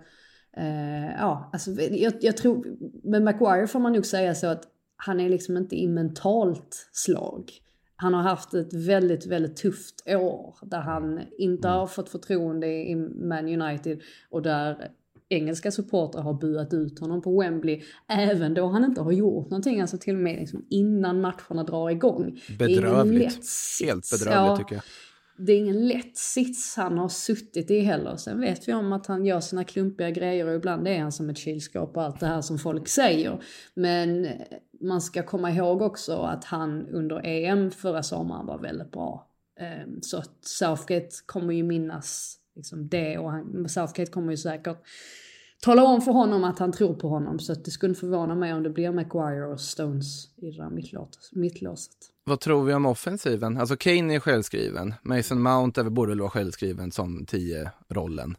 S5: jag tror... Med Maguire får man nog säga så att han är liksom inte i mentalt slag. Han har haft ett väldigt, väldigt tufft år där han inte har fått förtroende i Man United och där engelska supportrar har buat ut honom på Wembley även då han inte har gjort någonting, alltså till och med liksom innan matcherna drar igång.
S4: Bedrövligt. Helt bedrövligt tycker jag.
S5: Det är ingen lätt sits han har suttit i heller. Sen vet vi om att han gör sina klumpiga grejer och ibland är han som ett kylskåp och allt det här som folk säger. Men man ska komma ihåg också att han under EM förra sommaren var väldigt bra. Så att Southgate kommer ju minnas liksom det, och Southgate kommer ju säkert tala om för honom att han tror på honom, så att det skulle förvåna mig om det blir Maguire och Stones i det där mittlåset.
S4: Vad tror vi om offensiven? Alltså Kane är självskriven. Mason Mount borde väl vara självskriven som 10-rollen.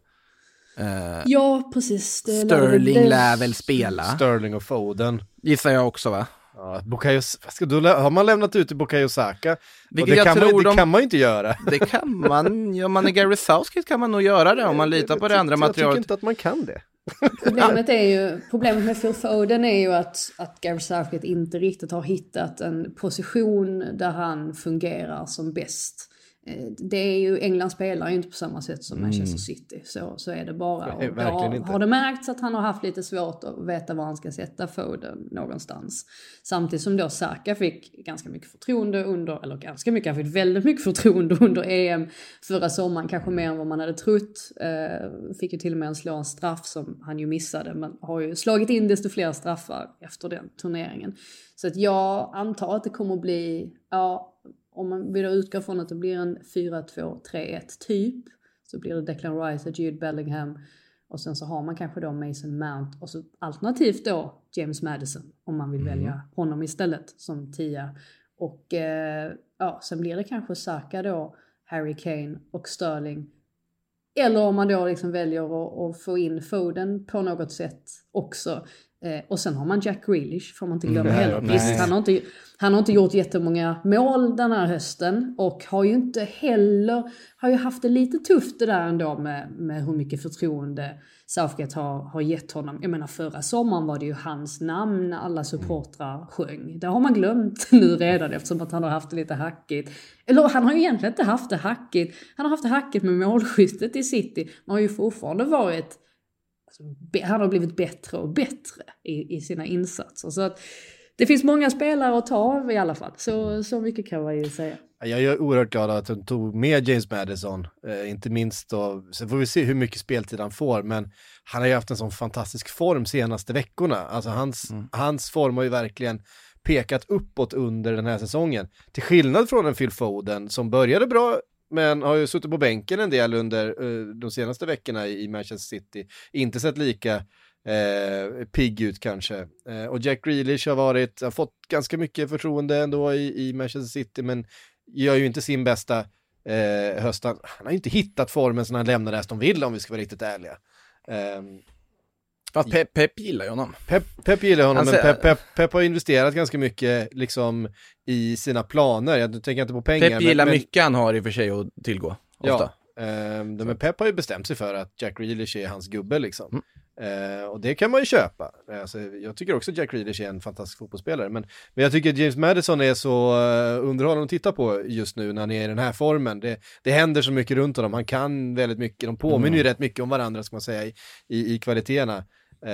S5: Ja, precis.
S4: Sterling lär väl spela.
S3: Sterling och Foden.
S4: Gissar jag också, va?
S3: Ja, då har man lämnat ut till Bukayo Saka.
S4: Vilket
S3: det kan man ju inte göra.
S4: Det kan man. Ja, man är Gary Southgate kan man nog göra det om man litar på det andra materialet.
S3: Jag tycker inte att man kan det.
S5: Problemet med Phil Foden är ju att Gary Southgate inte riktigt har hittat en position där han fungerar som bäst. Det är ju, England spelar ju inte på samma sätt som Manchester City, så är det bara. Och har det märkts att han har haft lite svårt att veta var han ska sätta Foden någonstans. Samtidigt som då Saka fick ganska mycket förtroende han fick väldigt mycket förtroende under EM förra sommaren, kanske mer än vad man hade trott. Fick ju till och med slå en straff som han ju missade, men har ju slagit in desto fler straffar efter den turneringen. Så att jag antar att det kommer att bli, om man vill utgå från att det blir en 4-2-3-1 typ, så blir det Declan Rice och Jude Bellingham, och sen så har man kanske då Mason Mount och så alternativt då James Maddison om man vill välja honom istället som 10. Och sen blir det kanske Saka då, Harry Kane och Sterling. Eller om man då liksom väljer att få in Foden på något sätt också. Och sen har man Jack Grealish, får man inte glömma heller. Visst, han har inte gjort jättemånga mål den här hösten och har ju haft det lite tufft det där ändå med hur mycket förtroende Southgate har gett honom. Jag menar, förra sommaren var det ju hans namn när alla supportrar sjöng. Det har man glömt nu redan eftersom att han har haft det lite hackigt. Eller han har ju egentligen inte haft det hackigt. Han har haft det hackigt med målskyttet i City. Man har ju fortfarande varit... Han har blivit bättre och bättre i sina insatser. Så att det finns många spelare att ta av i alla fall. Så mycket kan man ju säga.
S3: Jag är oerhört glad att de tog med James Maddison. Inte minst då. Sen får vi se hur mycket speltid han får. Men han har ju haft en sån fantastisk form senaste veckorna. Alltså hans form har ju verkligen pekat uppåt under den här säsongen. Till skillnad från en Phil Foden som började bra men har ju suttit på bänken en del under de senaste veckorna i Manchester City. Inte sett lika pigg ut kanske. Och Jack Grealish har fått ganska mycket förtroende ändå i Manchester City, men gör ju inte sin bästa höst. Han har ju inte hittat formen som han lämnade Aston Villa, om vi ska vara riktigt ärliga.
S4: Fast Pep gillar ju honom.
S3: Pep gillar honom, men Pep har investerat ganska mycket liksom i sina planer. Jag tänker inte på pengar.
S4: Pep gillar mycket han har i och för sig att tillgå. Ofta.
S3: Ja, men Pep har ju bestämt sig för att Jack Grealish är hans gubbe liksom. Och det kan man ju köpa. Alltså, jag tycker också att Jack Grealish är en fantastisk fotbollsspelare, men jag tycker att James Maddison är så underhållande att titta på just nu när han är i den här formen. Det händer så mycket runt honom. Han kan väldigt mycket. De påminner ju rätt mycket om varandra, ska man säga, i kvaliteterna.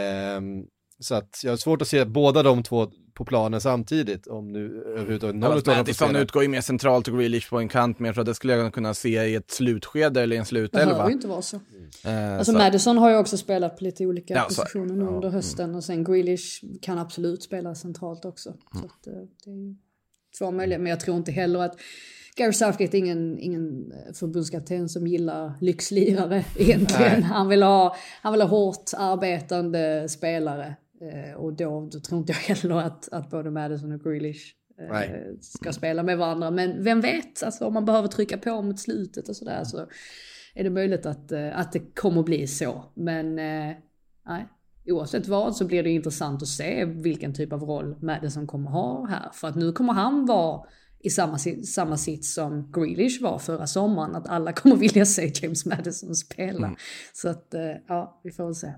S3: Så att jag har svårt att se båda de två på planen samtidigt, om nu överhuvudtaget någon av dem.
S4: Madison utgår ju mer centralt och Grealish på en kant, men jag tror att det skulle jag kunna se i ett slutskede eller i en slutelva.
S5: Det behöver ju inte vara så. Alltså Madison har ju också spelat på lite olika positioner nu under hösten, och sen Grealish kan absolut spela centralt också. Så att, det är ju två möjligheter, men jag tror inte heller att Gareth Southgate är ingen förbundskapten som gillar lyxlirare egentligen. Nej. Han vill ha hårt arbetande spelare. Och då tror inte jag heller att både Maddison och Grealish ska spela med varandra. Men vem vet, alltså, om man behöver trycka på mot slutet och sådär, så är det möjligt att det kommer bli så. Men nej, oavsett vad så blir det intressant att se vilken typ av roll Maddison kommer ha här. För att nu kommer han vara i samma sits som Grealish var förra sommaren, att alla kommer vilja se James Maddison spela. Så att vi får se.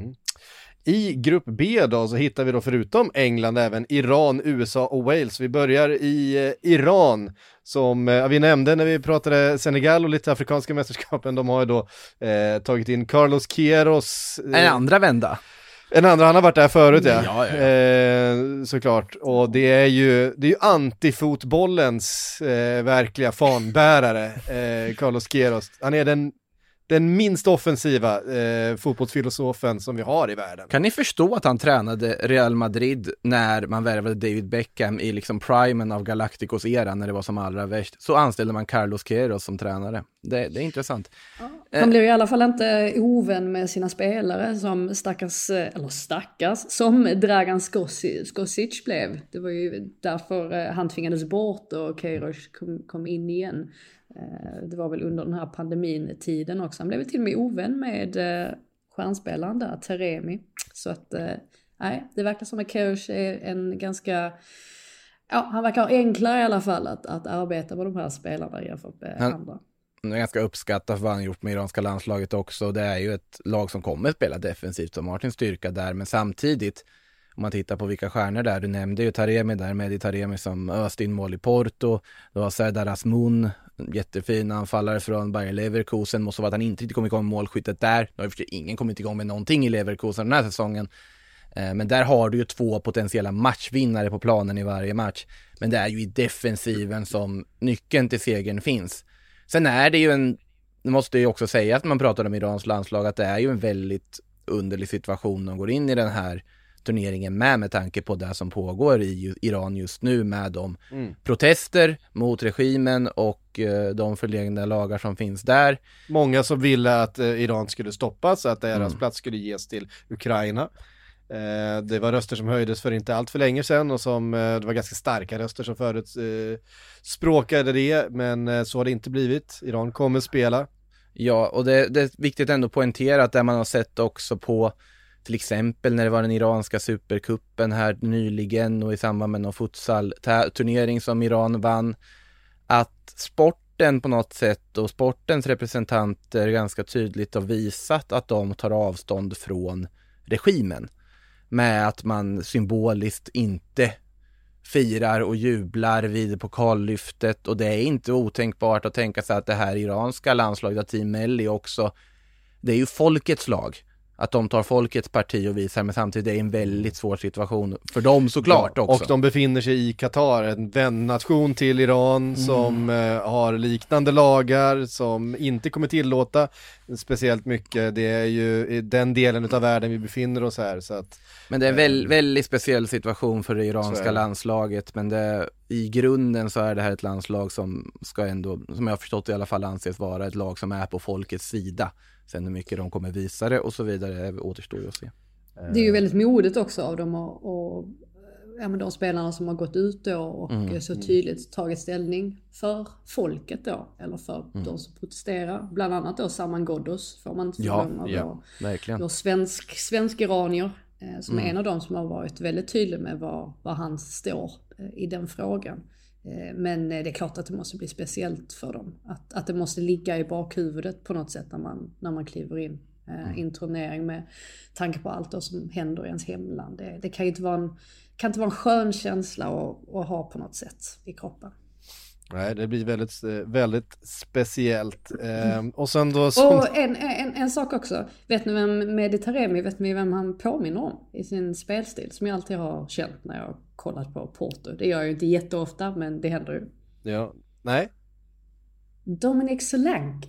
S3: I grupp B då så hittar vi då förutom England även Iran, USA och Wales. Vi börjar i Iran, som vi nämnde när vi pratade Senegal och lite afrikanska mästerskapen. De har ju då tagit in Carlos Queiroz.
S4: En andra vända.
S3: En andra, han har varit där förut, ja. Såklart. Och det är ju antifotbollens verkliga fanbärare, Carlos Queiroz. Han är den minst offensiva fotbollsfilosofen som vi har i världen.
S4: Kan ni förstå att han tränade Real Madrid när man värvade David Beckham i liksom primen av Galacticos era, när det var som allra värst? Så anställde man Carlos Queiroz som tränare. Det är intressant.
S5: Ja, han blev i alla fall inte ovän med sina spelare som som Dragan Skocic blev. Det var ju därför han tvingades bort och Queiroz kom in igen. Det var väl under den här pandemin-tiden också. Han blev till och med ovän med stjärnspelaren där, Taremi. Så att, det verkar som att Queiroz är en ganska... Ja, han verkar enklare i alla fall att arbeta med de här spelarna jämfört med andra.
S4: Han är ganska uppskattad för vad han gjort med iranska landslaget också. Det är ju ett lag som kommer att spela defensivt, som har sin styrka där. Men samtidigt, om man tittar på vilka stjärnor där, du nämnde ju Taremi där, Mehdi Taremi som öste in mål i Porto. Du har Serdar Azmoun, jättefin anfallare från Bayer Leverkusen. Måste vara att han inte kom igång med målskyttet där. Nu har ju ingen kommit igång med någonting i Leverkusen den här säsongen. Men där har du ju 2 potentiella matchvinnare på planen i varje match. Men det är ju i defensiven som nyckeln till segern finns. Sen är det ju det måste ju också säga att man pratar om Irans landslag, att det är ju en väldigt underlig situation de går in i den här turneringen med tanke på det som pågår i Iran just nu, med de protester mot regimen och de förlegna lagar som finns där.
S3: Många som ville att Iran skulle stoppas, att deras plats skulle ges till Ukraina. Det var röster som höjdes för inte allt för länge sedan, och som det var ganska starka röster som förut språkade det, men så har det inte blivit. Iran kommer spela. Ja, och det är viktigt ändå att poängtera att det man har sett också på till exempel när det var den iranska supercupen här nyligen och i samband med någon futsal-turnering som Iran vann, att sporten på något sätt och sportens representanter ganska tydligt har visat att de tar avstånd från regimen, med att man symboliskt inte firar och jublar vid pokallyftet. Och det är inte otänkbart att tänka sig att det här iranska landslaget, Team Melli också, det är ju folkets lag. Att de tar folkets parti och visar, men samtidigt är det en väldigt svår situation för dem såklart också. Och de befinner sig i Qatar, en vännation till Iran som har liknande lagar, som inte kommer tillåta speciellt mycket. Det är ju den delen av världen vi befinner oss här. Så att, men det är en väldigt speciell situation för det iranska landslaget, men det
S4: i grunden så är det här ett landslag som ska ändå, som jag har förstått i alla fall, anses vara ett lag som är på folkets sida. Sen hur mycket de kommer visa det och så vidare återstår ju att se.
S5: Det är ju väldigt modigt också av dem och de spelarna som har gått ut då och så tydligt tagit ställning för folket då, eller för de som protesterar. Bland annat då Saman Ghoddos får man inte förglömma.
S4: Verkligen.
S5: Svensk iranier som är en av dem som har varit väldigt tydlig med vad han står i den frågan. Men det är klart att det måste bli speciellt för dem. Att det måste ligga i bakhuvudet på något sätt när man kliver in i en turnering med tanke på allt som händer i ens hemland. Det kan ju inte vara en skön känsla att ha på något sätt i kroppen.
S3: Nej, det blir väldigt, väldigt speciellt. Och sen då...
S5: Och en sak också. Vet ni vem Mehdi Taremi, vet ni vem han påminner om i sin spelstil? Som jag alltid har känt när jag har kollat på Porto. Det gör jag ju inte jätteofta, men det händer ju.
S3: Ja, nej.
S5: Dominic Solanke.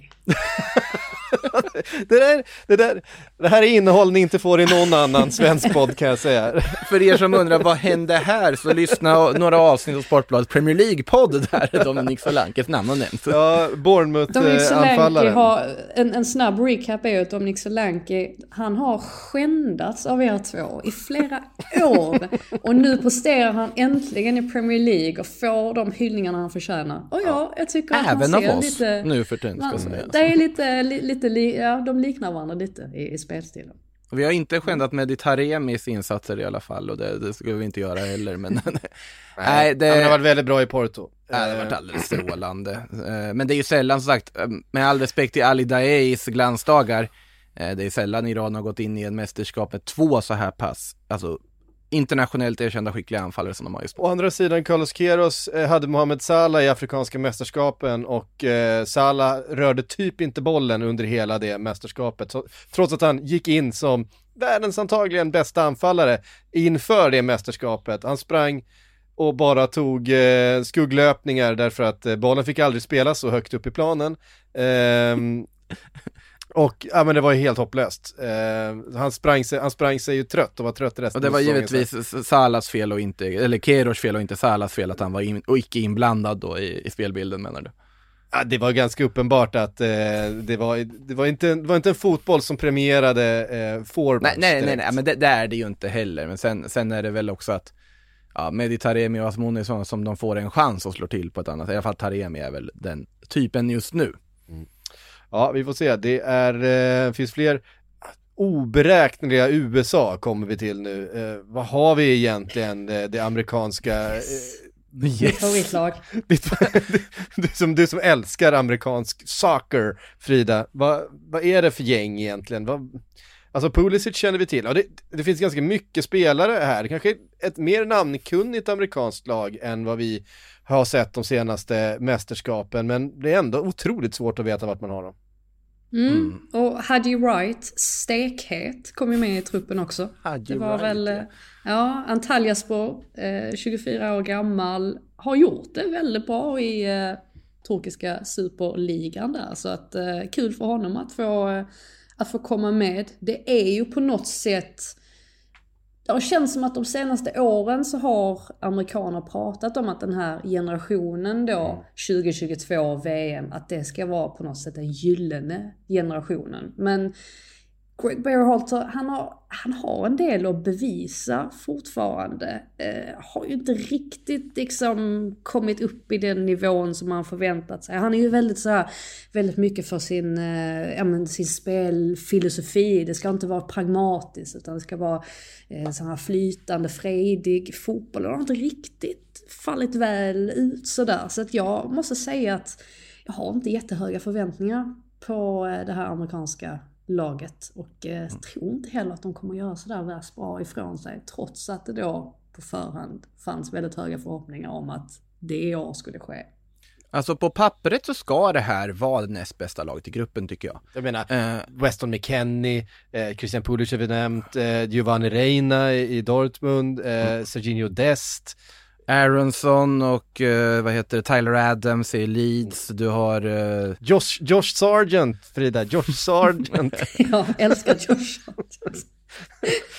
S3: Det här är innehåll ni inte får i någon annan svensk podd, kan jag säga.
S4: För er som undrar vad hände här, så lyssna några avsnitt av Sportbladet Premier League-podd där Dominic Solankes namn har nämnt.
S3: Ja, Bournemouth-anfallaren.
S5: Har en snabb recap är ju att Dominic Solanke, han har skändats av er två i flera år. Och nu presterar han äntligen i Premier League och får de hyllningarna han förtjänar. Och jag tycker att
S4: även
S5: man ser
S4: av oss
S5: lite,
S4: nu för tiden ska säga.
S5: Det är de liknar varandra lite i spelstilen.
S4: Vi har inte skändat med Taremis insatser i alla fall, och det skulle vi inte göra heller, men
S3: nej, det har varit väldigt bra i Porto.
S4: Det har varit alldeles strålande. Men det är ju sällan, som sagt, med all respekt till Ali Daeis glansdagar, det är sällan Iran har gått in i en mästerskap med 2 så här pass, alltså internationellt erkända skickliga anfallare som de har just.
S3: Å andra sidan, Carlos Queiroz hade Mohamed Salah i afrikanska mästerskapen och Salah rörde typ inte bollen under hela det mästerskapet. Så, trots att han gick in som världens antagligen bästa anfallare inför det mästerskapet. Han sprang och bara tog skugglöpningar därför att bollen fick aldrig spelas så högt upp i planen. Och ja, men det var ju helt hopplöst. Han sprang sig ju trött och var trött resten.
S4: Och det var givetvis Salahs fel och inte, eller Queiroz fel och inte Salahs fel att han var och icke inblandad då i spelbilden, menar du?
S3: Ja, det var ganska uppenbart att det var inte en fotboll som premierade forwards.
S4: Nej, men det är det ju inte heller. Men sen är det väl också att Mehdi Taremi och Asmouni är sådana som de får en chans att slå till på ett annat. I alla fall Taremi är väl den typen just nu.
S3: Ja, vi får se. Det finns fler oberäkneliga USA kommer vi till nu. Vad har vi egentligen? Det amerikanska...
S5: Favoritlag.
S3: Du som älskar amerikansk soccer, Frida. Vad är det för gäng egentligen? Alltså Pulisic känner vi till. Ja, det finns ganska mycket spelare här. Det kanske är ett mer namnkunnigt amerikanskt lag än vad vi har sett de senaste mästerskapen, men det är ändå otroligt svårt att veta vart man har dem.
S5: Och Hadi Wright, stekhet, kom ju med i truppen också. Det var väl Antalyaspor, 24 år gammal, har gjort det väldigt bra i turkiska superligan där, så att kul för honom att få komma med. Det är ju på något sätt, det känns som att de senaste åren så har amerikaner pratat om att den här generationen då 2022 VM, att det ska vara på något sätt den gyllene generationen. Men Greg Berhalter, han har en del att bevisa fortfarande. Har ju inte riktigt liksom kommit upp i den nivån som man förväntat sig. Han är ju väldigt mycket för sin spelfilosofi. Det ska inte vara pragmatiskt, utan det ska vara sån här flytande, fredig fotboll. Det har inte riktigt fallit väl ut sådär. Så att jag måste säga att jag har inte jättehöga förväntningar på det här amerikanska laget, och tror inte heller att de kommer göra sådär värst bra ifrån sig, trots att det då på förhand fanns väldigt höga förhoppningar om att det i år skulle ske.
S4: Alltså på pappret så ska det här vara det näst bästa laget i gruppen, tycker jag.
S3: Jag menar, Weston McKennie, Christian Pulisic har vi nämnt, Giovanni Reina i Dortmund, Serginho Dest,
S4: Aronson och Tyler Adams i Leeds. Du har
S3: Josh Sargent, Frida, Josh Sargent.
S5: Jag älskar Josh Sargent.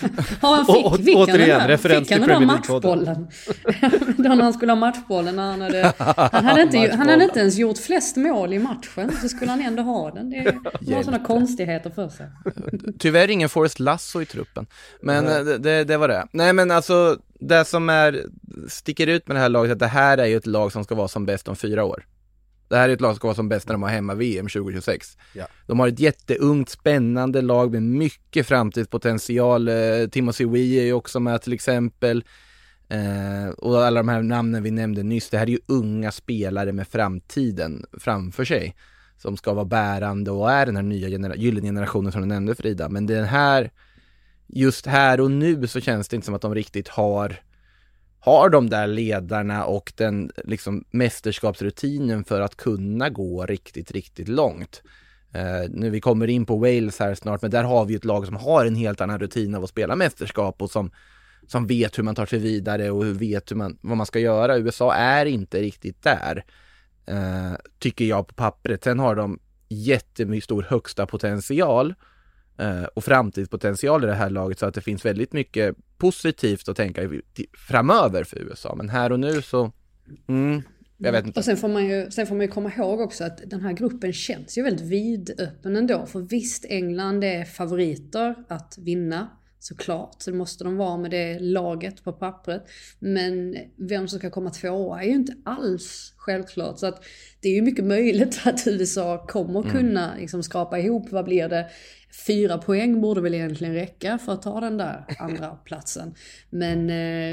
S5: Ja, han fick
S3: återigen, referens till Premier
S5: League-podden. Då när han skulle ha matchbollen. Han hade inte ens gjort flest mål i matchen, så skulle han ändå ha den. Det var sådana konstigheter för sig.
S4: Tyvärr ingen Forrest Lasso i truppen. Men det var det. Nej, men alltså, det som sticker ut med det här laget är att det här är ju ett lag som ska vara som bäst om 4 år. Det här är ett lag som ska vara som bäst när de har hemma VM 2026. Ja. De har ett jätteungt, spännande lag med mycket framtidspotential. Timothy Weah är ju också med till exempel. Och alla de här namnen vi nämnde nyss. Det här är ju unga spelare med framtiden framför sig. Som ska vara bärande och är den här nya gyllene generationen som du nämnde, Frida. Men den här, just här och nu så känns det inte som att de riktigt har de där ledarna och den liksom mästerskapsrutinen för att kunna gå riktigt, riktigt långt. Nu vi kommer in på Wales här snart, men där har vi ett lag som har en helt annan rutin av att spela mästerskap och som vet hur man tar sig vidare och vet vad man ska göra. USA är inte riktigt där, tycker jag på pappret. Sen har de jättemycket stor högsta potential och framtidspotential i det här laget, så att det finns väldigt mycket positivt att tänka framöver för USA. Men här och nu så jag vet inte.
S5: Och sen får man ju komma ihåg också att den här gruppen känns ju väldigt vidöppen ändå. För visst, England är favoriter att vinna, såklart. Så det måste de vara med det laget på pappret. Men vem som ska komma tvåa är ju inte alls självklart. Så att det är ju mycket möjligt att USA kommer kunna liksom skrapa ihop, vad blir det? 4 poäng borde väl egentligen räcka för att ta den där andra platsen. Men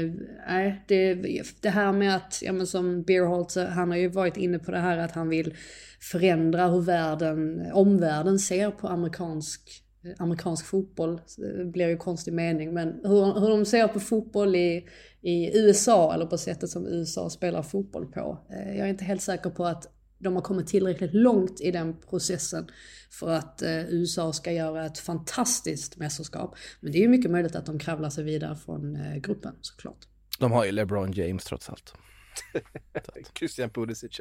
S5: det här med att, ja, men som Beerholt, han har ju varit inne på det här att han vill förändra hur omvärlden ser på amerikansk fotboll. Det blir ju konstig mening, men hur de ser på fotboll i USA, eller på sättet som USA spelar fotboll på. Jag är inte helt säker på att de har kommit tillräckligt långt i den processen för att USA ska göra ett fantastiskt mästerskap. Men det är ju mycket möjligt att de kravlar sig vidare från gruppen, såklart.
S4: De har ju LeBron James trots allt.
S3: Christian Pulisic.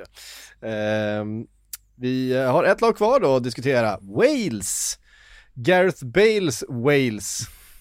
S3: Vi har ett lag kvar då att diskutera. Wales. Gareth Bales Wales.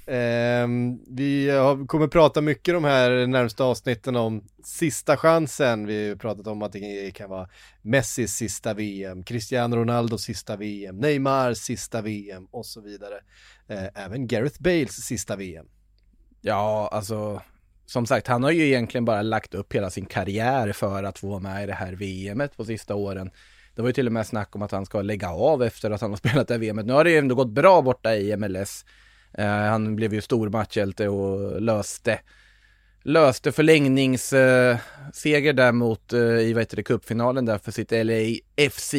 S3: Vi kommer prata mycket de här närmsta avsnitten om sista chansen. Vi har pratat om att det kan vara Messis sista VM, Cristiano Ronaldos sista VM, Neymars sista VM och så vidare. Även Gareth Bales sista VM.
S4: Ja, alltså som sagt, han har ju egentligen bara lagt upp hela sin karriär för att få med i det här VMet på sista åren. Det var ju till och med snack om att han ska lägga av efter att han har spelat det här VMet. Nu har det ju ändå gått bra borta i MLS. Han blev ju stor matchhjälte och löste förlängningsseger där mot i cupfinalen där för sitt LAFC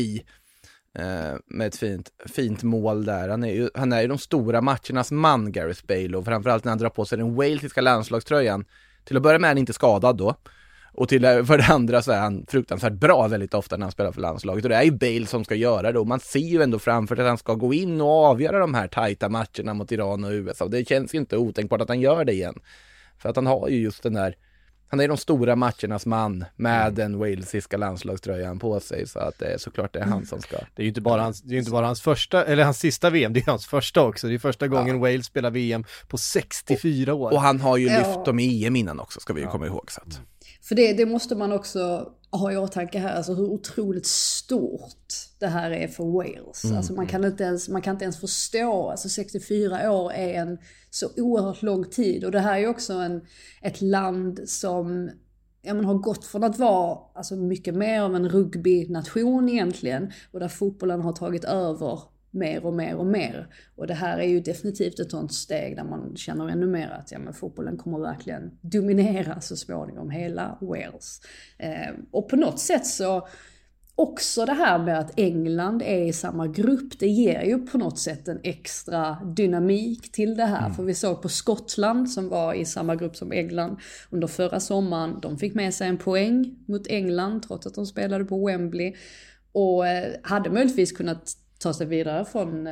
S4: med ett fint mål där. Han är ju de stora matchernas man, Gareth Bale, och framförallt när han drar på sig den walesiska landslagströjan. Till att börja med är han inte skadad då. Och för det andra så är han fruktansvärt bra väldigt ofta när han spelar för landslaget. Och det är ju Bale som ska göra det. Och man ser ju ändå framför att han ska gå in och avgöra de här tajta matcherna mot Iran och USA. Det känns ju inte otänkbart att han gör det igen. För att han har ju just den där... Han är de stora matchernas man med den walesiska landslagströjan på sig. Så att det är såklart det är han som ska...
S3: Det är ju inte bara hans första, eller hans sista VM, det är hans första också. Det är första gången Wales spelar VM på 64 år.
S4: Och han har ju lyft dem i EM innan också, ska vi ju komma ihåg. Så att...
S5: För det måste man också ha i åtanke här, alltså hur otroligt stort det här är för Wales. Alltså man kan inte ens förstå, alltså 64 år är en så oerhört lång tid. Och det här är också ett land som har gått från att vara alltså mycket mer av en rugbynation egentligen, och där fotbollen har tagit över mer och mer och mer. Och det här är ju definitivt ett sånt steg där man känner ännu mer att fotbollen kommer verkligen dominera så småningom hela Wales. Och på något sätt så också det här med att England är i samma grupp, det ger ju på något sätt en extra dynamik till det här. För vi såg på Skottland som var i samma grupp som England under förra sommaren. De fick med sig en poäng mot England trots att de spelade på Wembley. Och hade möjligtvis kunnat ta sig vidare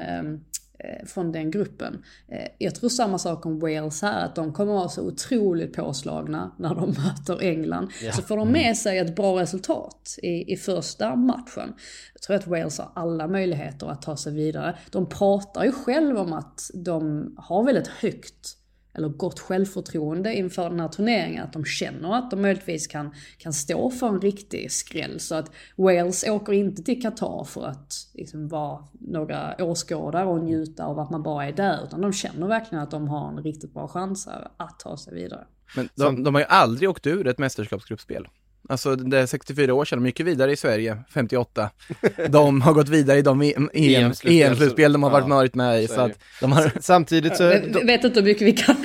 S5: från den gruppen. Jag tror samma sak om Wales här, att de kommer vara så otroligt påslagna när de möter England. Ja. Så får de med sig ett bra resultat i första matchen. Jag tror att Wales har alla möjligheter att ta sig vidare. De pratar ju själv om att de har väldigt högt eller gott självförtroende inför den här turneringen. Att de känner att de möjligtvis kan stå för en riktig skräll. Så att Wales åker inte till Qatar för att liksom vara några åskådare och njuta av att man bara är där. Utan de känner verkligen att de har en riktigt bra chans att ta sig vidare.
S4: Men de har ju aldrig åkt ur ett mästerskapsgruppspel. Alltså det är 64 år sedan, de gick vidare i Sverige, 58. De har gått vidare i de EM-slutspel de har varit med i. Så att de har...
S3: Samtidigt så...
S5: Jag vet inte hur mycket vi kan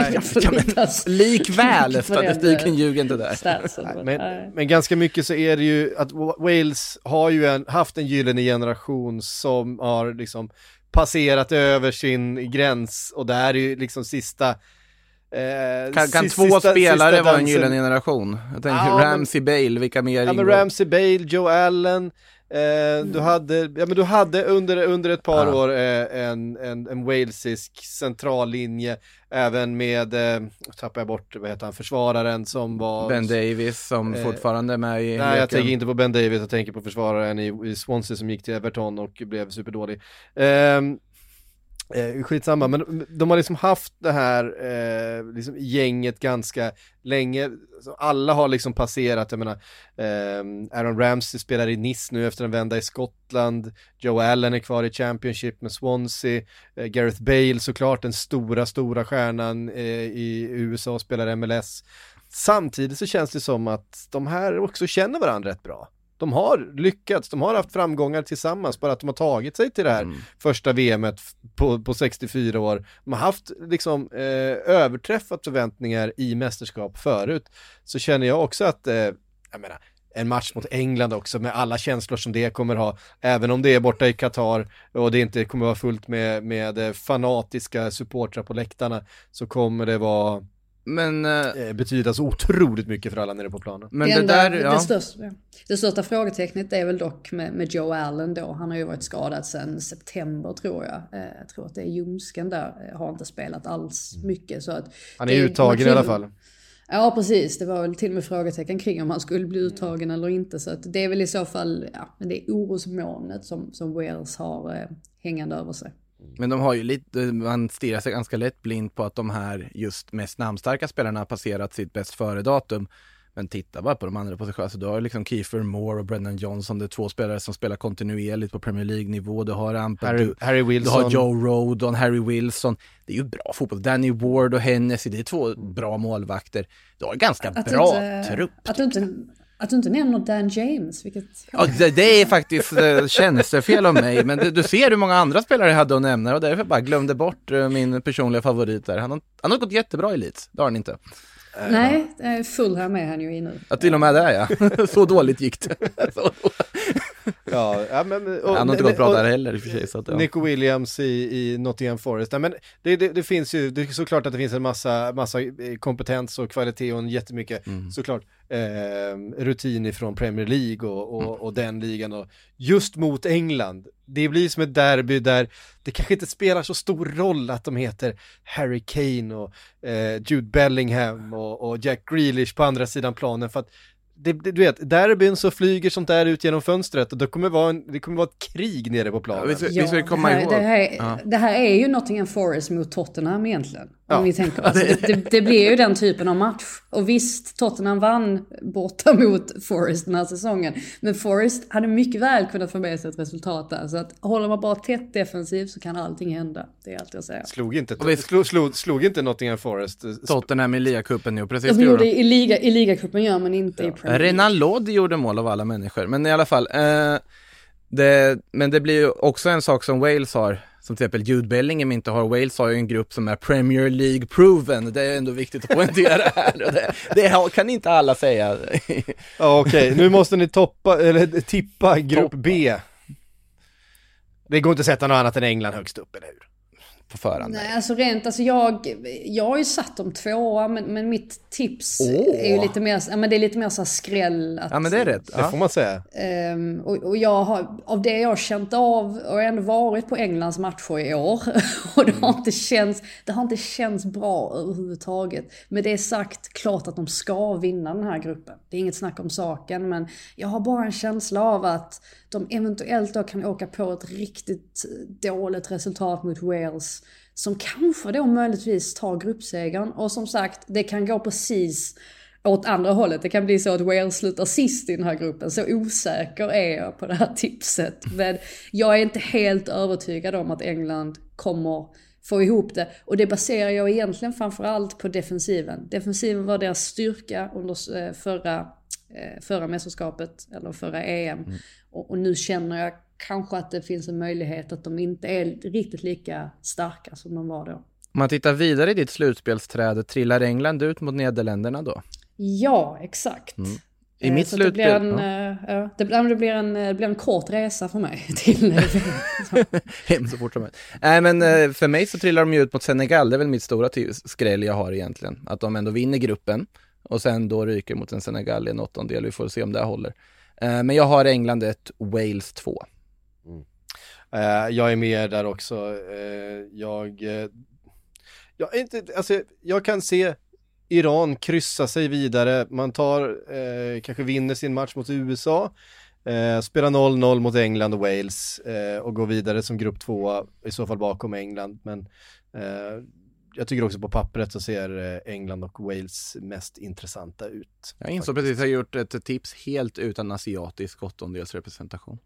S4: likväl, statistiken ljuger inte där.
S3: Men ganska mycket så är det ju att Wales har ju haft en gyllene generation som har liksom passerat över sin gräns, och det här är ju liksom sista...
S4: Kan två spelare vara en gyllene generation? Jag tänker Ramsey, Bale, vilka mer ingår?
S3: Men Ramsey, Bale, Joe Allen, du hade under ett par år en walesisk centrallinje, även med tappar jag bort, vad heter han, försvararen som var
S4: Ben Davis som fortfarande är med i
S3: nej, jag tänker inte på Ben Davis, jag tänker på försvararen i Swansea som gick till Everton och blev superdålig. Skitsamma, men de har liksom haft det här liksom gänget ganska länge, så alla har liksom passerat. Jag menar, Aaron Ramsey spelar i Nice nu efter en vända i Skottland, Joe Allen är kvar i Championship med Swansea, Gareth Bale såklart, den stora stjärnan i USA, spelar MLS. Samtidigt så känns det som att de här också känner varandra rätt bra. De har lyckats, de har haft framgångar tillsammans, bara att de har tagit sig till det här första VMet på 64 år. De har haft liksom överträffat förväntningar i mästerskap förut. Så känner jag också att, jag menar, en match mot England också med alla känslor som det kommer ha, även om det är borta i Qatar och det inte kommer vara fullt med fanatiska supportrar på läktarna, så kommer det vara betyder så otroligt mycket för alla nere på planen.
S5: Men det största frågetecknet är väl dock med Joe Allen då. Han har ju varit skadad sedan september tror jag. Jag tror att det är ljumsken där. Har inte spelat alls mycket. Så att
S3: han är uttagen i alla fall.
S5: Ja, precis. Det var väl till och med frågetecken kring om han skulle bli uttagen eller inte. Så att det är väl i så fall men det är orosmolnet som Wales har hängande över sig.
S4: Men de har ju lite, man stirrar sig ganska lätt blind på att de här just mest namnstarka spelarna har passerat sitt bäst före datum. Men titta bara på de andra positionerna. Alltså, du har liksom Kiefer Moore och Brendan Johnson. Det är två spelare som spelar kontinuerligt på Premier League-nivå. Du har
S3: Harry Wilson.
S4: Du har Joe Rodon, Harry Wilson. Det är ju bra fotboll. Danny Ward och Hennessy, det är två bra målvakter. Du har ganska bra trupp.
S5: Att du inte nämner Dan James, vilket...
S4: Ja, det är faktiskt tjänstefel av mig, men du ser hur många andra spelare jag hade att nämna, och därför bara glömde bort min personliga favorit där. Han har gått jättebra i Leeds, det har han inte.
S5: Nej, full här med han ju i nu.
S4: Att till och med det, ja. Så dåligt gick det. Han har inte gått bra där heller i och för sig. Så att, ja.
S3: Nico Williams i Nottingham Forest. Nej, men det finns ju, det är såklart att det finns en massa kompetens och kvalitet och jättemycket såklart rutin från Premier League och den ligan. Och just mot England, det blir som ett derby där det kanske inte spelar så stor roll att de heter Harry Kane och Jude Bellingham och Jack Grealish på andra sidan planen, för att du vet, derbyn så flyger sånt där ut genom fönstret och det kommer vara ett krig nere på planen.
S5: Det här är ju Nottingham Forest mot Tottenham egentligen. Om vi tänker. Alltså, det blir ju den typen av match. Och visst, Tottenham vann borta mot Forest den här säsongen. Men Forest hade mycket väl kunnat få med sig ett resultat där. Så att håller man bara tätt defensivt så kan allting hända. Det är allt jag säger.
S3: Slog inte Nottingham Forest
S4: Tottenham i ligacupen nu precis.
S5: De gjorde i ligacupen gör man inte i Premier League.
S4: Renan Lodde gjorde mål av alla människor. Men i alla fall, det blir ju också en sak som Wales har. Som till exempel Jude Bellingham inte har. Wales har ju en grupp som är Premier League proven. Det är ändå viktigt att poängtera här. Det kan inte alla säga.
S3: Okej, nu måste ni tippa grupp B. Det går inte att sätta något annat än England högst upp, eller hur? På förhand.
S5: Nej, alltså jag har ju satt dem 2, men mitt tips är ju lite mer, men det är lite mer så här skräll att,
S4: men det är rätt.
S3: Det får man säga.
S5: Och jag har, av det jag har känt av, och ändå varit på Englands matcher i år, och det har inte känts bra överhuvudtaget. Men det är sagt klart att de ska vinna den här gruppen. Det är inget snack om saken, men jag har bara en känsla av att de eventuellt då kan åka på ett riktigt dåligt resultat mot Wales som kanske då möjligtvis tar gruppsegern. Och som sagt, det kan gå precis åt andra hållet. Det kan bli så att Wales slutar sist i den här gruppen. Så osäker är jag på det här tipset. Men jag är inte helt övertygad om att England kommer få ihop det. Och det baserar jag egentligen framförallt på defensiven. Defensiven var deras styrka under förra mästerskapet, eller förra EM. Och nu känner jag kanske att det finns en möjlighet att de inte är riktigt lika starka som de var då.
S4: Om man tittar vidare i ditt slutspelsträd, trillar England ut mot Nederländerna då?
S5: Ja, exakt.
S4: I mitt slutspel...
S5: Det blir en kort resa för mig till
S4: hem så fort som möjligt. Nej, men för mig så trillar de ju ut mot Senegal. Det är väl mitt stora skräll jag har egentligen. Att de ändå vinner gruppen och sen då ryker mot en Senegal i en 8:e. Vi får se om det håller. Men jag har England 1, Wales 2.
S3: Jag är med där också. Jag kan se Iran kryssa sig vidare. Man kanske vinner sin match mot USA, spelar 0-0 mot England och Wales och går vidare som grupp 2, i så fall bakom England. Men jag tycker också på pappret så ser England och Wales mest intressanta ut.
S4: Jag insåg precis att jag har gjort ett tips helt utan asiatisk 8-delsrepresentation.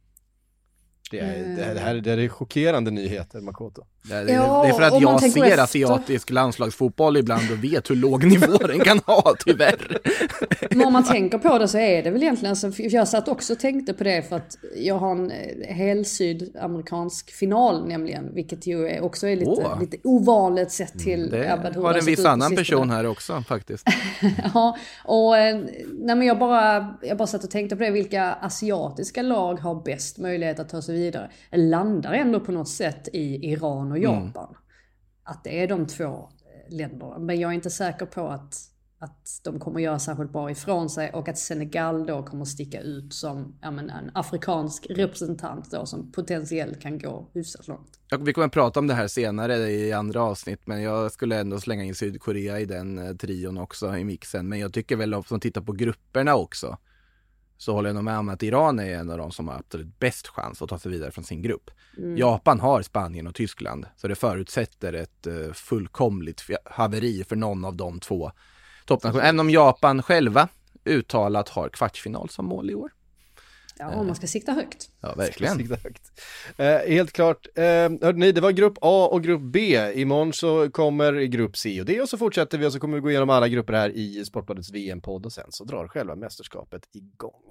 S3: Det är chockerande nyheter, Makoto.
S4: Det är för att jag ser asiatisk landslagsfotboll ibland och vet hur låg nivå den kan ha, tyvärr.
S5: Men om man tänker på det så är det väl egentligen, alltså, jag satt också och tänkte på det för att jag har en hel sydamerikansk final nämligen, vilket ju också är lite ovanligt sett till
S4: det var en viss annan person här också faktiskt.
S5: Ja, och nej, men jag bara satt och tänkte på det, vilka asiatiska lag har bäst möjlighet att ta sig vidare. Det landar ändå på något sätt i Iran och Japan. Att det är de två länderna. Men jag är inte säker på att de kommer göra särskilt bra ifrån sig och att Senegal då kommer sticka ut som en afrikansk representant då, som potentiellt kan gå hyfsat långt.
S4: Vi kommer att prata om det här senare i andra avsnitt, men jag skulle ändå slänga in Sydkorea i den trion också i mixen. Men jag tycker väl, om man tittar på grupperna också, så håller jag nog med om att Iran är en av de som har absolut bäst chans att ta sig vidare från sin grupp. Japan har Spanien och Tyskland, så det förutsätter ett fullkomligt haveri för någon av de två toppnationerna. Även om Japan själva uttalat har kvartsfinal som mål i år.
S5: Ja, man ska sikta högt.
S4: Ja, verkligen.
S3: Sikta högt. Helt klart. Hörde ni, det var grupp A och grupp B. Imorgon så kommer grupp C och D, och så fortsätter vi och så kommer vi gå igenom alla grupper här i Sportbladets VM-podd, och sen så drar själva mästerskapet igång.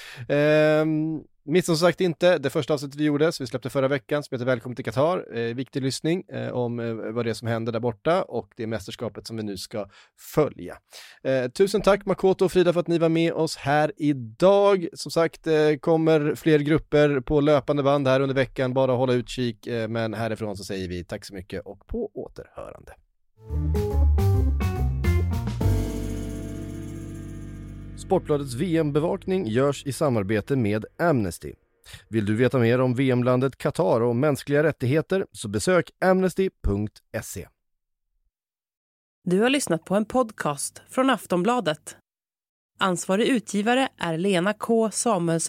S3: Mitt som sagt inte det första avsnittet vi gjorde, så vi släppte förra veckan, som heter Välkommen till Qatar. Viktig lyssning om vad det är som händer där borta och det mästerskapet som vi nu ska följa. Tusen tack Makoto och Frida för att ni var med oss här idag. Som sagt, kommer fler grupper på löpande band här under veckan, bara hålla utkik, men härifrån så säger vi tack så mycket och på återhörande. Sportbladets VM-bevakning görs i samarbete med Amnesty. Vill du veta mer om VM-landet Qatar och mänskliga rättigheter, så besök amnesty.se.
S2: Du har lyssnat på en podcast från Aftonbladet. Ansvarig utgivare är Lena K. Samuelsson.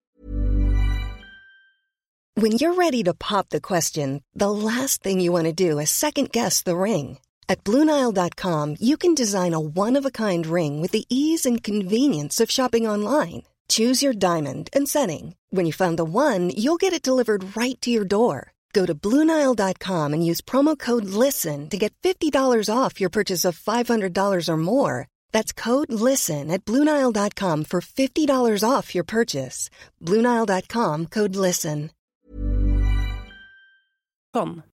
S7: When you're ready to pop the question, the last thing you want to do is second-guess the ring. At BlueNile.com, you can design a one-of-a-kind ring with the ease and convenience of shopping online. Choose your diamond and setting. When you find the one, you'll get it delivered right to your door. Go to BlueNile.com and use promo code LISTEN to get $50 off your purchase of $500 or more. That's code LISTEN at BlueNile.com for $50 off your purchase. BlueNile.com, code LISTEN.